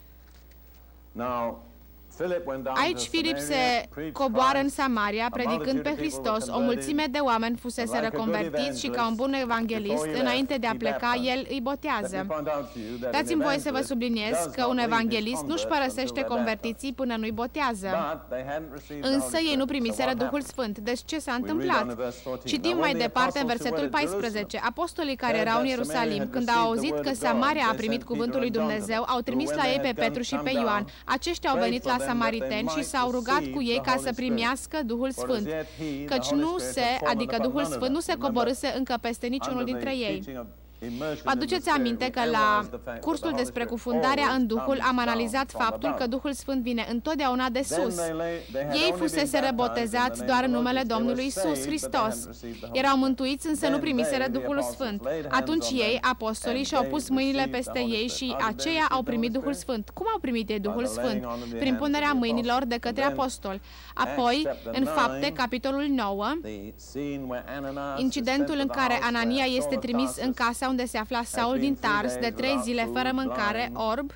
Aici Filip se coboară în Samaria, predicând pe Hristos. O mulțime de oameni fuseseră convertiți și ca un bun evanghelist, înainte de a pleca, el îi botează. Dați-mi voie să vă subliniez că un evanghelist nu-și părăsește convertiții până nu-i botează. Însă ei nu primiseră Duhul Sfânt. Deci ce s-a întâmplat? Citim mai departe în versetul paisprezece. Apostolii care erau în Ierusalim, când au auzit că Samaria a primit cuvântul lui Dumnezeu, au trimis la ei pe Petru și pe Ioan. Aceștia au venit la samariteni și s-au rugat cu ei ca să primească Duhul Sfânt, căci nu se, adică Duhul Sfânt, nu se coborâse încă peste niciunul dintre ei. Vă aduceți aminte că la cursul despre cufundarea în Duhul am analizat faptul că Duhul Sfânt vine întotdeauna de sus. Ei fuseseră botezați doar în numele Domnului Iisus Hristos. Erau mântuiți, însă nu primiseră Duhul Sfânt. Atunci ei, apostolii, și-au pus mâinile peste ei și aceia au primit Duhul Sfânt. Cum au primit ei Duhul Sfânt? Prin punerea mâinilor de către apostoli. Apoi, în Fapte, capitolul nouă, incidentul în care Anania este trimis în casa unde se afla Saul din Tars de trei zile fără mâncare, orb.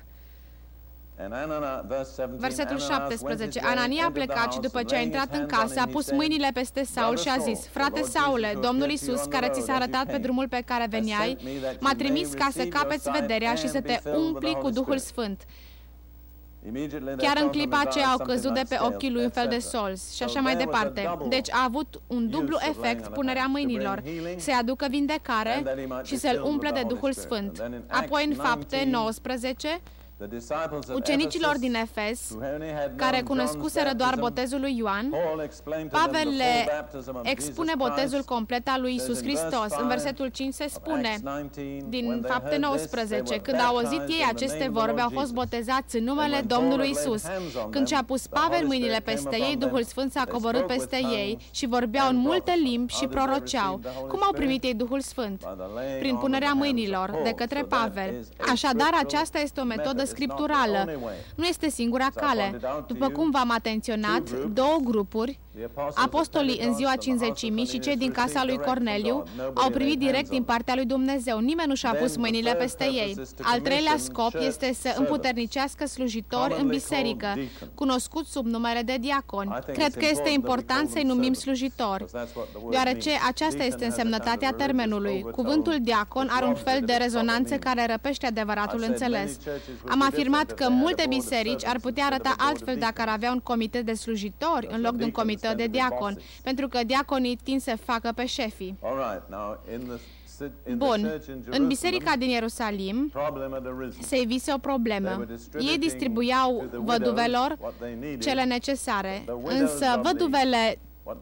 Versetul șaptesprezece. Anania a plecat și după ce a intrat în casă, a pus mâinile peste Saul și a zis: Frate Saule, Domnul Iisus, care ți s-a arătat pe drumul pe care veneai, m-a trimis ca să capeți vederea și să te umpli cu Duhul Sfânt. Chiar în clipa aceea au căzut de pe ochii lui un fel de solzi și așa mai departe. Deci a avut un dublu efect punerea mâinilor, să-i aducă vindecare și să-l umple de Duhul Sfânt. Apoi în Fapte nouăsprezece, ucenicilor din Efes, care cunoscuseră doar botezul lui Ioan, Pavel le expune botezul complet al lui Iisus Hristos. În versetul cinci se spune, din Fapte nouăsprezece, când au auzit ei aceste vorbe, au fost botezați în numele Domnului Iisus. Când și-a pus Pavel mâinile peste ei, Duhul Sfânt s-a coborât peste ei și vorbeau în multe limbi și proroceau. Cum au primit ei Duhul Sfânt? Prin punerea mâinilor de către Pavel. Așadar, aceasta este o metodă scripturală. Nu este singura cale. După cum v-am atenționat, două grupuri, apostolii în ziua cincizecimii și cei din casa lui Corneliu, au primit direct din partea lui Dumnezeu. Nimeni nu și-a pus mâinile peste ei. Al treilea scop este să împuternicească slujitori în biserică, cunoscuți sub numele de diaconi. Cred că este important să-i numim slujitori, deoarece aceasta este însemnătatea termenului. Cuvântul diacon are un fel de rezonanță care răpește adevăratul înțeles. Am afirmat că multe biserici ar putea arăta altfel dacă ar avea un comitet de slujitori în loc de un comitet numită de diacon, pentru că diaconii tind să facă pe șefii. Bun, în biserica din Ierusalim se ivise o problemă. Ei distribuiau văduvelor cele necesare, însă văduvele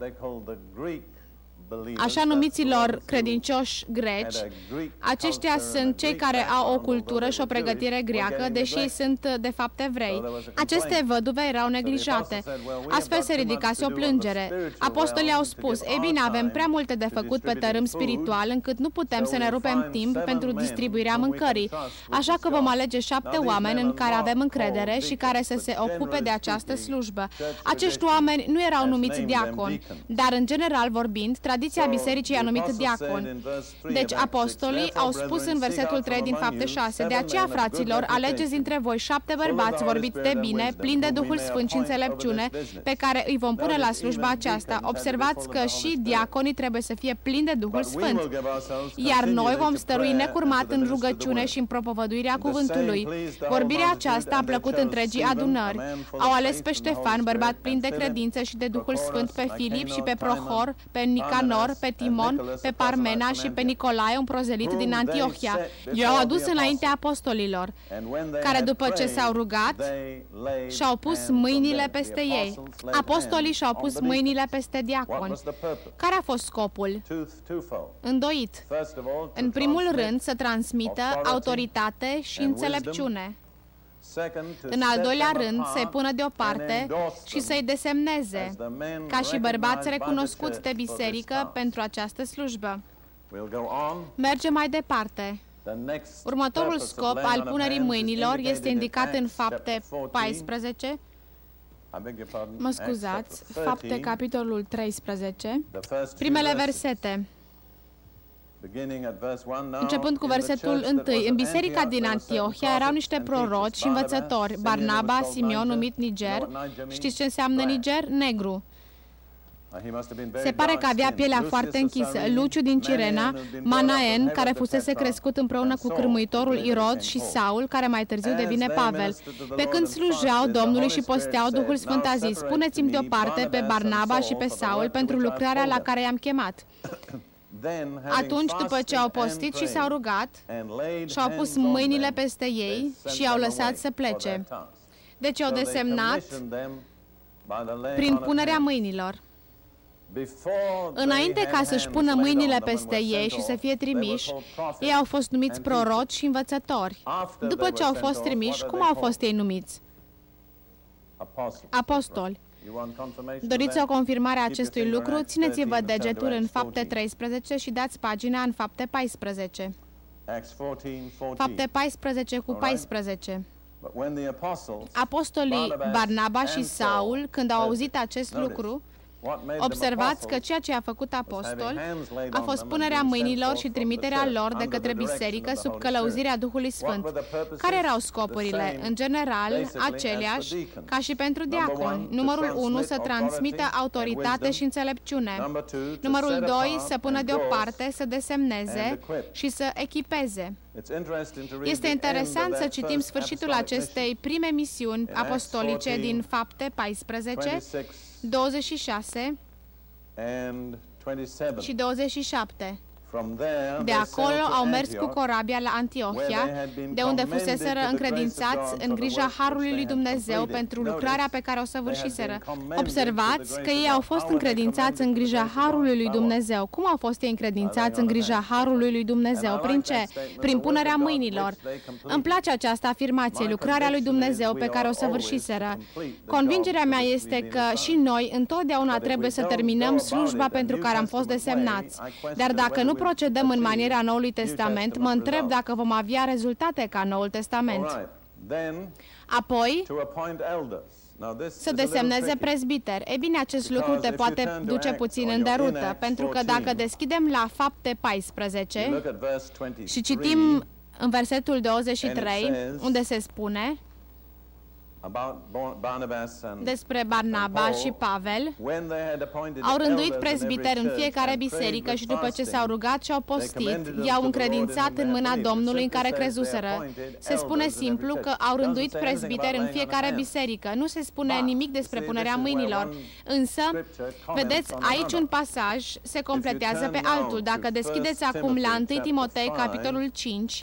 așa numiților credincioși greci, aceștia sunt cei care au o cultură și o pregătire greacă, deși ei sunt de fapt evrei. Aceste văduve erau neglijate. Astfel se ridicase o plângere. Apostolii au spus, ei bine, avem prea multe de făcut pe tărâm spiritual, încât nu putem să ne rupem timp pentru distribuirea mâncării. Așa că vom alege șapte oameni în care avem încredere și care să se ocupe de această slujbă. Acești oameni nu erau numiți diaconi, dar în general vorbind, tradiția bisericii a numit diacon. Deci apostolii au spus în versetul trei din Fapte șase, de aceea, fraților, alegeți dintre voi șapte bărbați vorbiți de bine, plini de Duhul Sfânt și înțelepciune, pe care îi vom pune la slujba aceasta. Observați că și diaconii trebuie să fie plini de Duhul Sfânt. Iar noi vom stărui necurmat în rugăciune și în propovăduirea cuvântului. Vorbirea aceasta a plăcut întregii adunări. Au ales pe Ștefan, bărbat plin de credință și de Duhul Sfânt, pe Filip și pe Prohor, pe Nicanor, pe Timon, pe Parmena și pe Nicolae, un prozelit din Antiohia. I-au adus înaintea apostolilor, care după ce s-au rugat, și-au pus mâinile peste ei. Apostolii și-au pus mâinile peste diaconi. Care a fost scopul? Îndoit. În primul rând, să transmită autoritate și înțelepciune. În al doilea rând, să-i pună deoparte și să-i desemneze ca și bărbați recunoscuți de biserică pentru această slujbă. Mergem mai departe. Următorul scop al punerii mâinilor este indicat în Fapte paisprezece. Mă scuzați, Fapte, capitolul treisprezece, primele versete. Începând cu versetul unu, în biserica din Antiohia erau niște proroci și învățători, Barnaba, Simeon, numit Niger. Știți ce înseamnă Niger? Negru. Se pare că avea pielea foarte închisă, Luciu din Cirena, Manaen, care fusese crescut împreună cu cârmuitorul Irod, și Saul, care mai târziu devine Pavel. Pe când slujeau Domnului și posteau, Duhul Sfânt a zis, puneți-mi deoparte pe Barnaba și pe Saul pentru lucrarea la care i-am chemat. Atunci, după ce au postit și s-au rugat, și-au pus mâinile peste ei și i-au lăsat să plece. Deci au desemnat prin punerea mâinilor. Înainte ca să-și pună mâinile peste ei și să fie trimiși, ei au fost numiți proroci și învățători. După ce au fost trimiși, cum au fost ei numiți? Apostoli. Doriți o confirmare a acestui lucru? Țineți-vă degetul în Fapte treisprezece și dați pagina în Fapte paisprezece. Fapte paisprezece cu paisprezece. Apostolii Barnaba și Saul, când au auzit acest lucru, observați că ceea ce a făcut apostol a fost punerea mâinilor și trimiterea lor de către biserică sub călăuzirea Duhului Sfânt. Care erau scopurile? În general, aceleași ca și pentru diaconi. Numărul unu, să transmită autoritate și înțelepciune. Numărul doi, să pună deoparte, să desemneze și să echipeze. Este interesant să citim sfârșitul acestei prime misiuni apostolice din Fapte paisprezece, douăzeci și șase și douăzeci și șapte. De acolo au mers cu corabia la Antiohia, de unde fuseseră încredințați în grija Harului lui Dumnezeu pentru lucrarea pe care o săvârșiseră. Observați că ei au fost încredințați în grija Harului lui Dumnezeu. Cum au fost ei încredințați în grija Harului lui Dumnezeu? Prin ce? Prin punerea mâinilor. Îmi place această afirmație, lucrarea lui Dumnezeu pe care o săvârșiseră. Convingerea mea este că și noi întotdeauna trebuie să terminăm slujba pentru care am fost desemnați. Dar dacă nu procedăm în maniera Noului Testament, mă întreb dacă vom avea rezultate ca Noul Testament. Apoi, să desemneze prezbiteri. E bine, acest lucru te poate duce puțin în derută, pentru că dacă deschidem la Fapte paisprezece și citim în versetul douăzeci și trei, unde se spune, despre Barnaba și Pavel, au rânduit prezbiteri în fiecare biserică și după ce s-au rugat și au postit, i-au încredințat în mâna Domnului în care crezuseră. Se spune simplu că au rânduit prezbiteri în fiecare biserică. Nu se spune nimic despre punerea mâinilor. Însă, vedeți, aici un pasaj se completează pe altul. Dacă deschideți acum la întâi Timotei, capitolul cinci,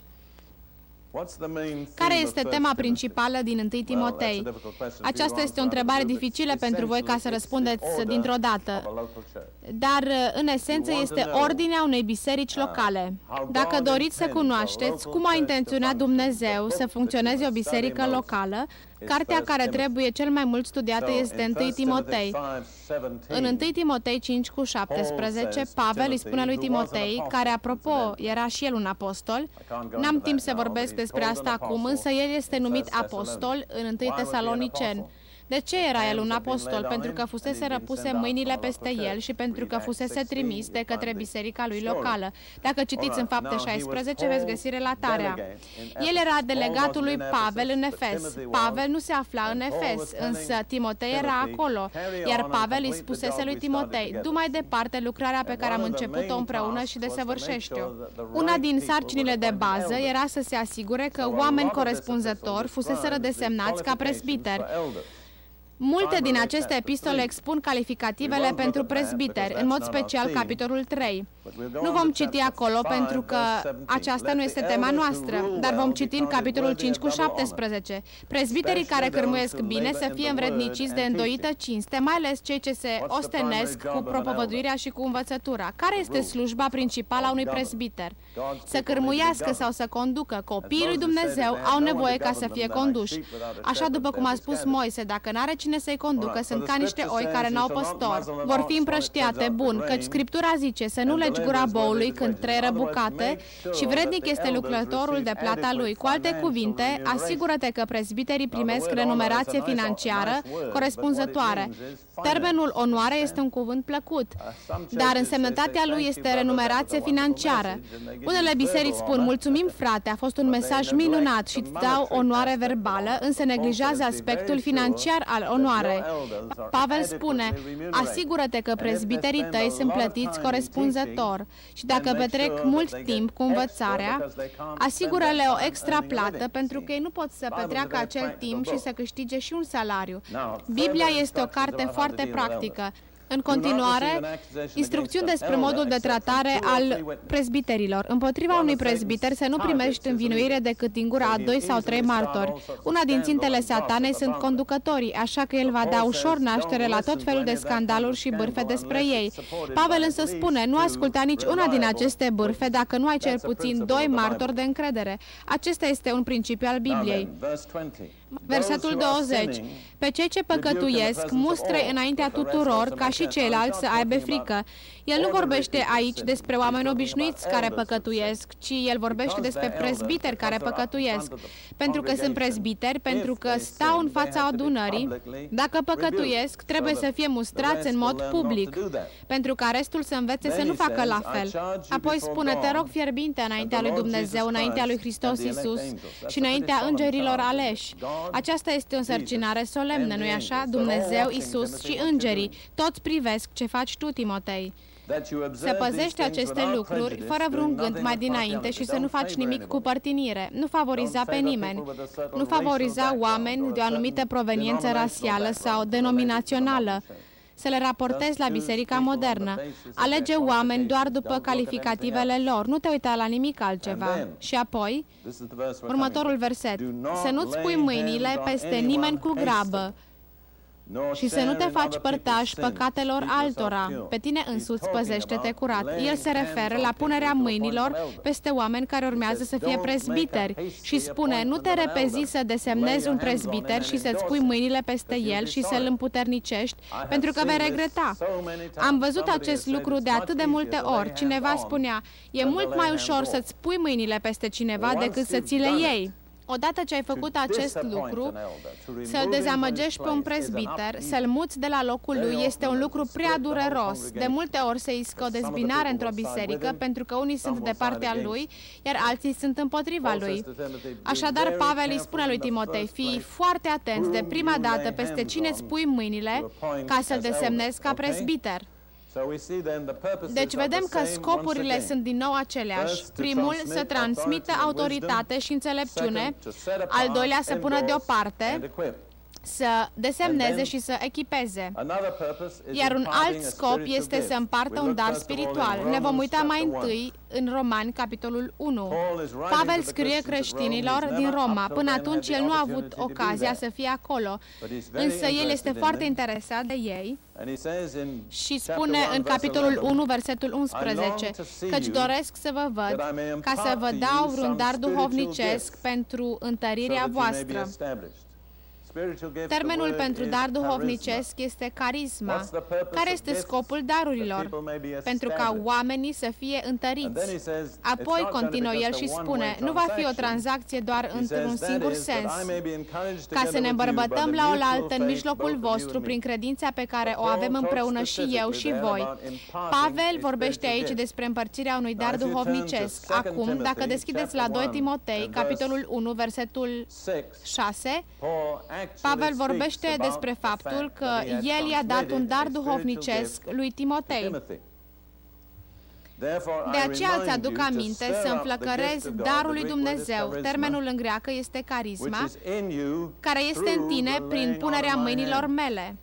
care este tema principală din întâi Timotei? Aceasta este o întrebare dificilă pentru voi ca să răspundeți dintr-o dată. Dar, în esență, este ordinea unei biserici locale. Dacă doriți să cunoașteți cum a intenționat Dumnezeu să funcționeze o biserică locală, cartea care trebuie cel mai mult studiată este întâi Timotei. În întâi Timotei cinci cu șaptesprezece, Pavel îi spune lui Timotei, care, apropo, era și el un apostol, n-am timp să vorbesc despre asta acum, însă el este numit apostol în întâi Tesaloniceni. De ce era el un apostol? Pentru că fusese răpuse mâinile peste el și pentru că fusese trimis de către biserica lui locală. Dacă citiți în Fapte șaisprezece, veți găsi relatarea. El era delegatul lui Pavel în Efes. Pavel nu se afla în Efes, însă Timotei era acolo, iar Pavel îi spusese lui Timotei, du mai departe lucrarea pe care am început-o împreună și desăvârșește-o. Una din sarcinile de bază era să se asigure că oameni corespunzători fuseseră desemnați ca presbiteri. Multe din aceste epistole expun calificativele pentru prezbiteri, în mod special capitolul trei. Nu vom citi acolo pentru că aceasta nu este tema noastră, dar vom citi în capitolul cinci cu șaptesprezece. Prezbiterii care cârmuiesc bine să fie învredniciți de îndoită cinste, mai ales cei ce se ostenesc cu propovăduirea și cu învățătura. Care este slujba principală a unui prezbiter? Să cârmuiască sau să conducă. Copiii lui Dumnezeu au nevoie ca să fie conduși. Așa după cum a spus Moise, dacă n-are cine să-i conducă, sunt ca niște oi care n-au păstor. Vor fi împrăștiate, bun, căci Scriptura zice să nu legi gura boului când trăieră bucate și vrednic este lucrătorul de plata lui. Cu alte cuvinte, asigură-te că prezbiterii primesc renumerație financiară corespunzătoare. Termenul onoare este un cuvânt plăcut, dar însemnătatea lui este renumerație financiară. Unele biserici spun, mulțumim frate, a fost un mesaj minunat și îți dau onoare verbală, însă neglijează aspectul financiar al onoarei. Pavel spune, asigură-te că prezbiterii tăi sunt plătiți corespunzător și dacă petrec mult timp cu învățarea, asigură-le o extra plată pentru că ei nu pot să petreacă acel timp și să câștige și un salariu. Biblia este o carte foarte practică. În continuare, instrucțiuni despre modul de tratare al prezbiterilor. Împotriva unui prezbiter să nu primești învinuire decât din gura a doi sau trei martori. Una din țintele satanei sunt conducătorii, așa că el va da ușor naștere la tot felul de scandaluri și bârfe despre ei. Pavel însă spune, nu asculta nici una din aceste bârfe dacă nu ai cel puțin doi martori de încredere. Acesta este un principiu al Bibliei. Versetul douăzeci. Pe cei ce păcătuiesc, mustre înaintea tuturor, ca și ceilalți să aibă frică. El nu vorbește aici despre oameni obișnuiți care păcătuiesc, ci el vorbește despre prezbiteri care păcătuiesc. Pentru că sunt prezbiteri, pentru că stau în fața adunării, dacă păcătuiesc, trebuie să fie mustrați în mod public, pentru ca restul să învețe să nu facă la fel. Apoi spune, te rog fierbinte înaintea lui Dumnezeu, înaintea lui Hristos Iisus și înaintea îngerilor aleși. Aceasta este o însărcinare solemnă, nu-i așa? Dumnezeu, Iisus și îngerii, toți privesc ce faci tu, Timotei. Să păzești aceste lucruri fără vreun gând mai dinainte și să nu faci nimic cu părtinire. Nu favoriza pe nimeni. Nu favoriza oameni de o anumită proveniență rasială sau denominațională. Să le raportezi la biserica modernă. Alege oameni doar după calificativele lor. Nu te uita la nimic altceva. Și apoi, următorul verset. Să nu-ți pui mâinile peste nimeni cu grabă și să nu te faci părtaș păcatelor altora. Pe tine însuți păzește-te curat. El se referă la punerea mâinilor peste oameni care urmează să fie prezbiteri și spune, nu te repezi să desemnezi un prezbiter și să-ți pui mâinile peste el și să-l împuternicești, pentru că vei regreta. Am văzut acest lucru de atât de multe ori. Cineva spunea, e mult mai ușor să-ți pui mâinile peste cineva decât să ți le iei. Odată ce ai făcut acest lucru, să-l dezamăgești pe un prezbiter, să-l muți de la locul lui, este un lucru prea dureros. De multe ori se iscă o dezbinare într-o biserică, pentru că unii sunt de partea lui, iar alții sunt împotriva lui. Așadar, Pavel îi spune lui Timotei, fii foarte atent de prima dată peste cine îți pui mâinile ca să-l desemnezi ca prezbiter. Deci vedem că scopurile sunt din nou aceleași. Primul, să transmită autoritate și înțelepciune. Al doilea, să pună deoparte, să desemneze și să echipeze. Iar un alt scop este să împartă un dar spiritual. Ne vom uita mai întâi în Romani, capitolul unu. Pavel scrie creștinilor din Roma. Până atunci el nu a avut ocazia să fie acolo, însă el este foarte interesat de ei și spune în capitolul unu, versetul unsprezece, căci doresc să vă văd ca să vă dau vreun dar duhovnicesc pentru întărirea voastră. Termenul pentru dar duhovnicesc este carisma. Care este scopul darurilor? Pentru ca oamenii să fie întăriți. Apoi continuă el și spune, nu va fi o tranzacție doar într-un singur sens, ca să ne îmbărbătăm la oaltă în mijlocul vostru prin credința pe care o avem împreună și eu și voi. Pavel vorbește aici despre împărțirea unui dar duhovnicesc. Acum, dacă deschideți la doi Timotei, capitolul unu, versetul șase, Pavel vorbește despre faptul că el i-a dat un dar duhovnicesc lui Timotei. De aceea îți aduc aminte să înflăcărezi darul lui Dumnezeu. Termenul în greacă este carisma, care este în tine prin punerea mâinilor mele.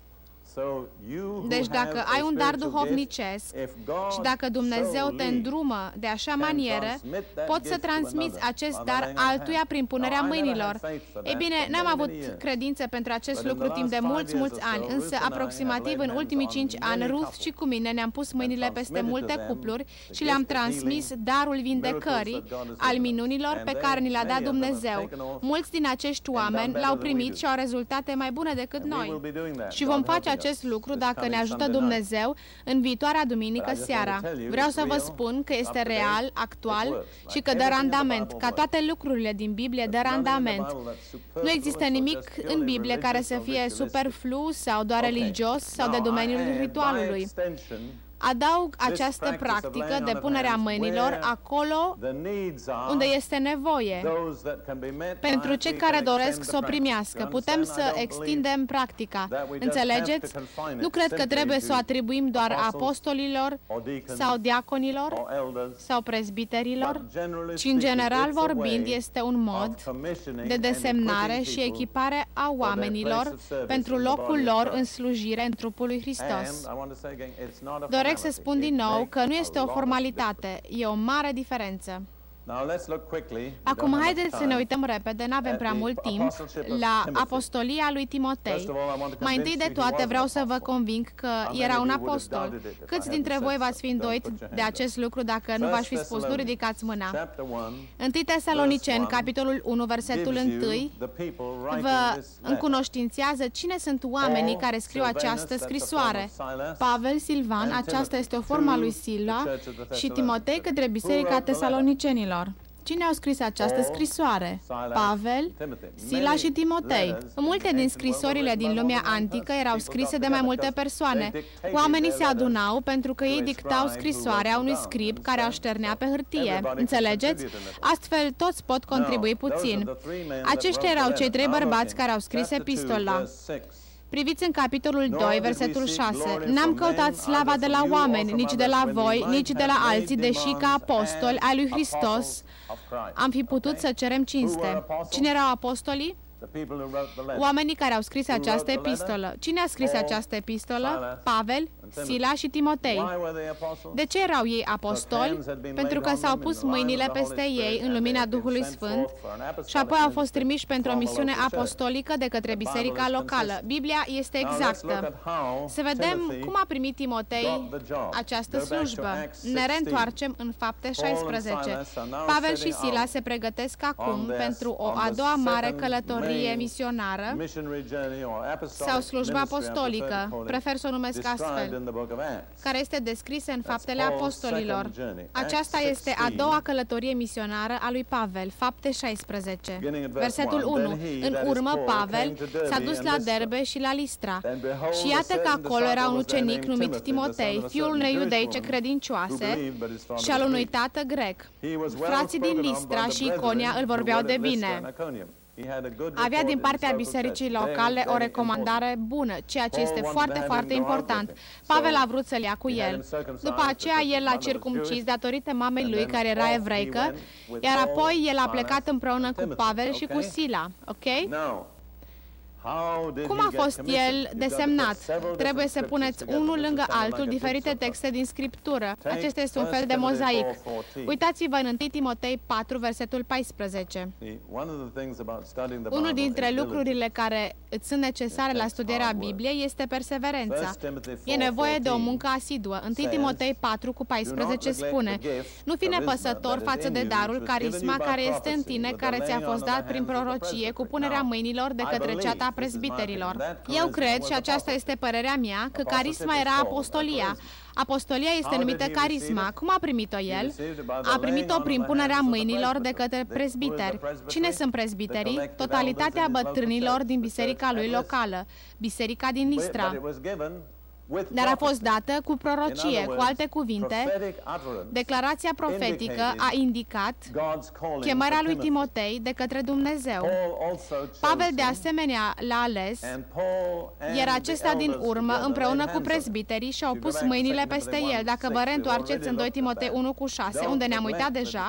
Deci dacă ai un dar duhovnicesc și dacă Dumnezeu te îndrumă de așa manieră, poți să transmiți acest dar altuia prin punerea mâinilor. Ei bine, n-am avut credință pentru acest lucru timp de mulți, mulți ani, însă aproximativ în ultimii cinci ani, Ruth și cu mine ne-am pus mâinile peste multe cupluri și le-am transmis darul vindecării, al minunilor pe care ni l-a dat Dumnezeu. Mulți din acești oameni l-au primit și au rezultate mai bune decât noi. Și vom face acest acest lucru dacă ne ajută Dumnezeu în viitoarea duminică seara. Vreau să vă spun că este real, actual și că dă randament, ca toate lucrurile din Biblie dă randament. Nu există nimic în Biblie care să fie superflu sau doar religios sau de domeniul ritualului. Adaug această practică de punerea mâinilor acolo unde este nevoie. Pentru cei care doresc să o primească, putem să extindem practica. Înțelegeți? Nu cred că trebuie să o atribuim doar apostolilor sau diaconilor sau prezbiterilor, ci în general vorbind este un mod de desemnare și echipare a oamenilor pentru locul lor în slujire în trupul lui Hristos. Doresc să spun din nou că nu este o formalitate, e o mare diferență. Acum, haideți să ne uităm repede, nu avem prea mult timp, la apostolia lui Timotei. Mai întâi de toate vreau să vă conving că era un apostol. Câți dintre voi v-ați fi îndoit de acest lucru dacă nu v-aș fi spus? Nu ridicați mâna. întâi Tesaloniceni, capitolul unu, versetul unu, vă încunoștințează cine sunt oamenii care scriu această scrisoare. Pavel, Silvan, aceasta este o formă a lui Sila, și Timotei către biserica Tesalonicenilor. Cine au scris această scrisoare? Pavel, Sila și Timotei. Multe din scrisorile din lumea antică erau scrise de mai multe persoane. Oamenii se adunau pentru că ei dictau scrisoarea unui scrib care o șternea pe hârtie. Înțelegeți? Astfel, toți pot contribui puțin. Aceștia erau cei trei bărbați care au scris epistola. Priviți în capitolul doi, versetul șase. N-am căutat slava de la oameni, nici de la voi, nici de la alții, deși ca apostoli ai lui Hristos am fi putut să cerem cinste. Cine erau apostolii? Oamenii care au scris această epistolă. Cine a scris această epistolă? Pavel, Sila și Timotei. De ce erau ei apostoli? Pentru că s-au pus mâinile peste ei în lumina Duhului Sfânt și apoi au fost trimiși pentru o misiune apostolică de către biserica locală. Biblia este exactă. Să vedem cum a primit Timotei această slujbă. Ne reîntoarcem în Fapte șaisprezece. Pavel și Sila se pregătesc acum pentru o a doua mare călătorie misionară sau slujbă apostolică. Prefer să o numesc astfel. care este descrisă în Faptele Apostolilor. Aceasta este a doua călătorie misionară a lui Pavel, Fapte șaisprezece. Versetul unu. În urmă, Pavel s-a dus la Derbe și la Listra. Și iată că acolo era un ucenic numit Timotei, fiul unei iudeice credincioase și al unui tată grec. Frații din Listra și Iconia îl vorbeau de bine. Avea din partea bisericii locale o recomandare bună, ceea ce este foarte, foarte important. Pavel a vrut să-l ia cu el. După aceea, el l-a circumcis datorită mamei lui, care era evreică, iar apoi el a plecat împreună cu Pavel și cu Sila. Ok? Cum a fost el desemnat? Trebuie să puneți unul lângă altul diferite texte din Scriptură. Acesta este un fel de mozaic. Uitați-vă în întâi Timotei patru, versetul paisprezece. Unul dintre lucrurile care îți sunt necesare la studierea Bibliei este perseverența. E nevoie de o muncă asiduă. întâi Timotei patru cu paisprezece spune: nu fi nepăsător față de darul, carisma care este în tine, care ți-a fost dat prin prorocie, cu punerea mâinilor de către ceata prezbiterilor. Eu cred, și aceasta este părerea mea, că carisma era apostolia. Apostolia este numită carisma. Cum a primit-o el? A primit-o prin punerea mâinilor de către prezbiteri. Cine sunt prezbiterii? Totalitatea bătrânilor din biserica lui locală, biserica din Listra. Dar a fost dată cu prorocie. Cu alte cuvinte, declarația profetică a indicat chemarea lui Timotei de către Dumnezeu. Pavel de asemenea l-a ales, iar acesta din urmă, împreună cu prezbiterii, și-au pus mâinile peste el. Dacă vă reîntoarceți în doi Timotei unu cu șase, unde ne-am uitat deja,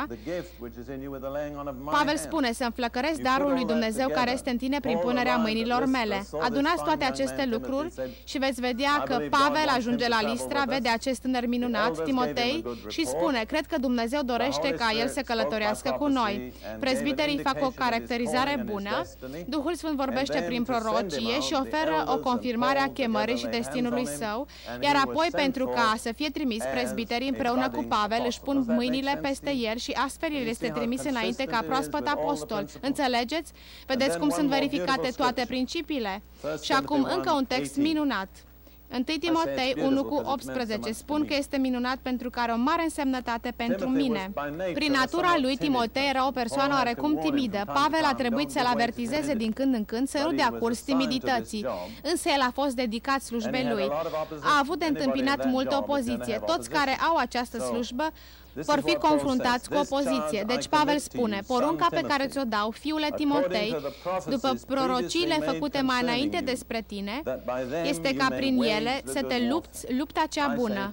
Pavel spune să înflăcăresc darul lui Dumnezeu care este în tine prin punerea mâinilor mele. Adunați toate aceste lucruri și veți vedea că Pavel ajunge la Listra, vede acest tânăr minunat, Timotei, și spune: cred că Dumnezeu dorește ca el să călătorească cu noi. Prezbiterii fac o caracterizare bună, Duhul Sfânt vorbește prin prorocie și oferă o confirmare a chemării și destinului său, iar apoi, pentru ca să fie trimis, prezbiterii împreună cu Pavel își pun mâinile peste el și astfel el este trimis înainte ca proaspăt apostol. Înțelegeți? Vedeți cum sunt verificate toate principiile? Și acum încă un text minunat. întâi Timotei unu cu optsprezece. Spun că este minunat pentru că are o mare însemnătate pentru mine. Prin natura lui, Timotei era o persoană oarecum timidă. Pavel a trebuit să-l avertizeze din când în când să nu dea curs timidității. Însă el a fost dedicat slujbei lui. A avut de întâmpinat multă opoziție. Toți care au această slujbă vor fi confruntați cu opoziție. Deci Pavel spune: porunca pe care ți-o dau, fiule Timotei, după prorociile făcute mai înainte despre tine, este ca prin ele să te lupți lupta cea bună.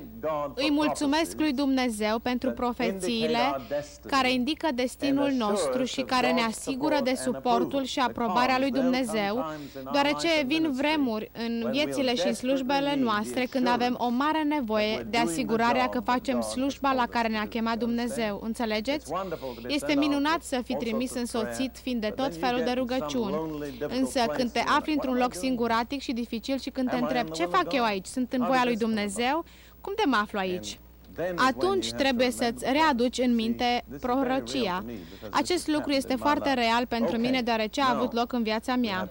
Îi mulțumesc lui Dumnezeu pentru profețiile care indică destinul nostru și care ne asigură de suportul și aprobarea lui Dumnezeu, deoarece vin vremuri în viețile și slujbele noastre când avem o mare nevoie de asigurarea că facem slujba la care ne-a chemat Dumnezeu. Înțelegeți? Este minunat să fii trimis însoțit, fiind de tot felul de rugăciuni. Însă când te afli într-un loc singuratic și dificil și când te întrebi: ce fac eu aici? Sunt în voia lui Dumnezeu? Cum te mă aflu aici? Atunci trebuie să-ți readuci în minte prorocia. Acest lucru este foarte real pentru mine, deoarece a avut loc în viața mea.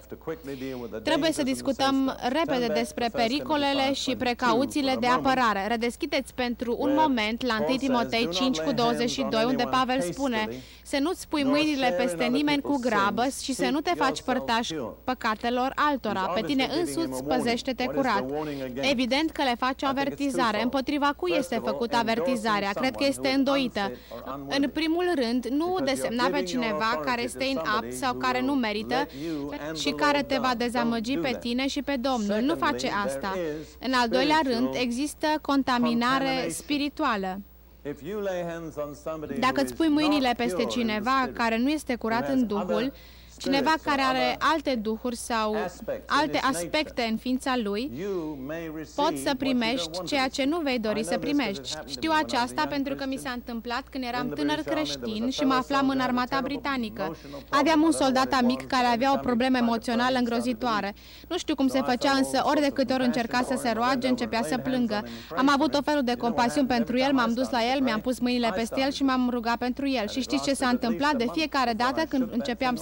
Trebuie să discutăm repede despre pericolele și precauțiile de apărare. Redeschideți pentru un moment la întâi Timotei cinci cu douăzeci și doi, unde Pavel spune să nu-ți pui mâinile peste nimeni cu grabă și să nu te faci părtaș păcatelor altora. Pe tine însuți păzește-te curat. Evident că le face o avertizare. Împotriva cui este făcută avertizarea? Cred că este îndoită. În primul rând, nu desemna pe cineva care este inapt sau care nu merită și care te va dezamăgi pe tine și pe Domnul. Nu face asta. În al doilea rând, există contaminare spirituală. Dacă îți pui mâinile peste cineva care nu este curat în Duhul, cineva care are alte duhuri sau alte aspecte în ființa lui, poți să primești ceea ce nu vei dori să primești. Știu aceasta pentru că mi s-a întâmplat când eram tânăr creștin și mă aflam în armata britanică. Aveam un soldat amic care avea o problemă emoțională îngrozitoare. Nu știu cum se făcea, însă ori de câte ori încerca să se roage, începea să plângă. Am avut o felul de compasiune pentru el, m-am dus la el, mi-am pus mâinile peste el și m-am rugat pentru el. Și știți ce s-a întâmplat? De fiecare dată când începeam să mă rog,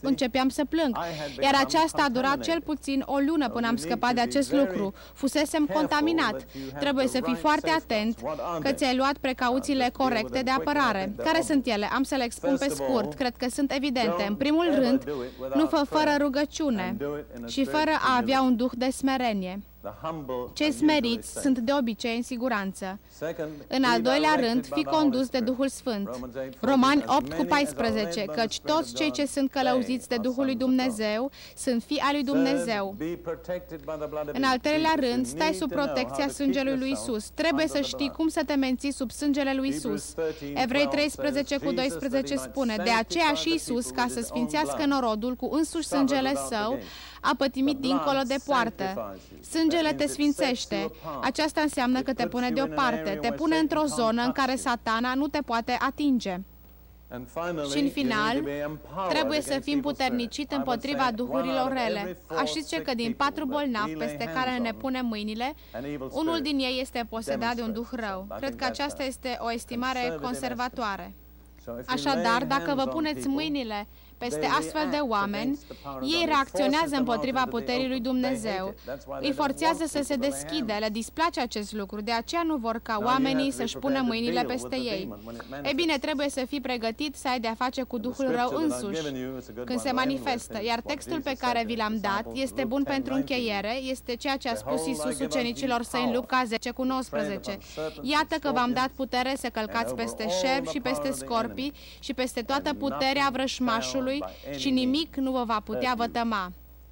începeam să plâng, iar aceasta a durat cel puțin o lună până am scăpat de acest lucru. Fusesem contaminat. Trebuie să fii foarte atent că ți-ai luat precauțiile corecte de apărare. Care sunt ele? Am să le expun pe scurt. Cred că sunt evidente. În primul rând, nu fă fără rugăciune și fără a avea un duh de smerenie. Cei smeriți sunt de obicei în siguranță. În al doilea rând, fii condus de Duhul Sfânt. Romani opt cu paisprezece, căci toți cei ce sunt călăuziți de Duhul lui Dumnezeu sunt fii al lui Dumnezeu. În al treilea rând, stai sub protecția sângelui lui Isus. Trebuie să știi cum să te menții sub sângele lui Isus. Evrei treisprezece cu doisprezece spune, de aceea și Isus, ca să sfințească norodul cu însuși sângele său, a pătimit dincolo de poartă. Sângele te sfințește. Aceasta înseamnă că te pune deoparte, te pune într-o zonă în care Satana nu te poate atinge. Și în final, trebuie să fim puternicit împotriva duhurilor rele. Aș zice că din patru bolnavi peste care ne punem mâinile, unul din ei este posedat de un duh rău. Cred că aceasta este o estimare conservatoare. Așadar, dacă vă puneți mâinile peste astfel de oameni, ei reacționează împotriva puterii lui Dumnezeu. Îi forțează să se deschidă, le displace acest lucru, de aceea nu vor ca oamenii să-și pună mâinile peste ei. E bine, trebuie să fii pregătit să ai de-a face cu Duhul rău însuși când se manifestă, iar textul pe care vi l-am dat este bun pentru încheiere, este ceea ce a spus Iisus ucenicilor săi în Luca zece cu nouăsprezece. Iată că v-am dat putere să călcați peste șerpi și peste scorpii și peste toată puterea vrășmașului și nimic nu vă va putea vătăma.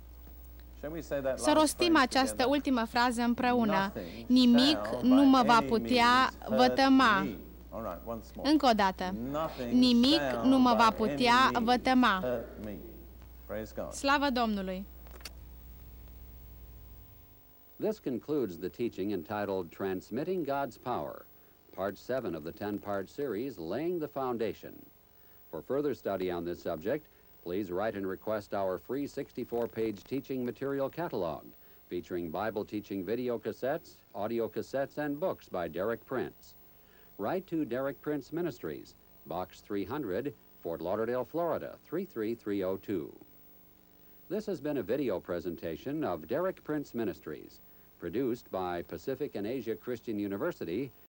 Să rostim această ultimă frază împreună. Nimic nu mă va putea vătăma. Încă o dată. Nimic nu mă va putea vătăma. Slavă Domnului! This concludes the teaching entitled Transmitting God's Power, Part seven of the ten-part series, Laying the Foundation. For further study on this subject, please write and request our free sixty-four page teaching material catalog, featuring Bible teaching video cassettes, audio cassettes, and books by Derek Prince. Write to Derek Prince Ministries, Box three hundred, Fort Lauderdale, Florida, three three three oh two. This has been a video presentation of Derek Prince Ministries, produced by Pacific and Asia Christian University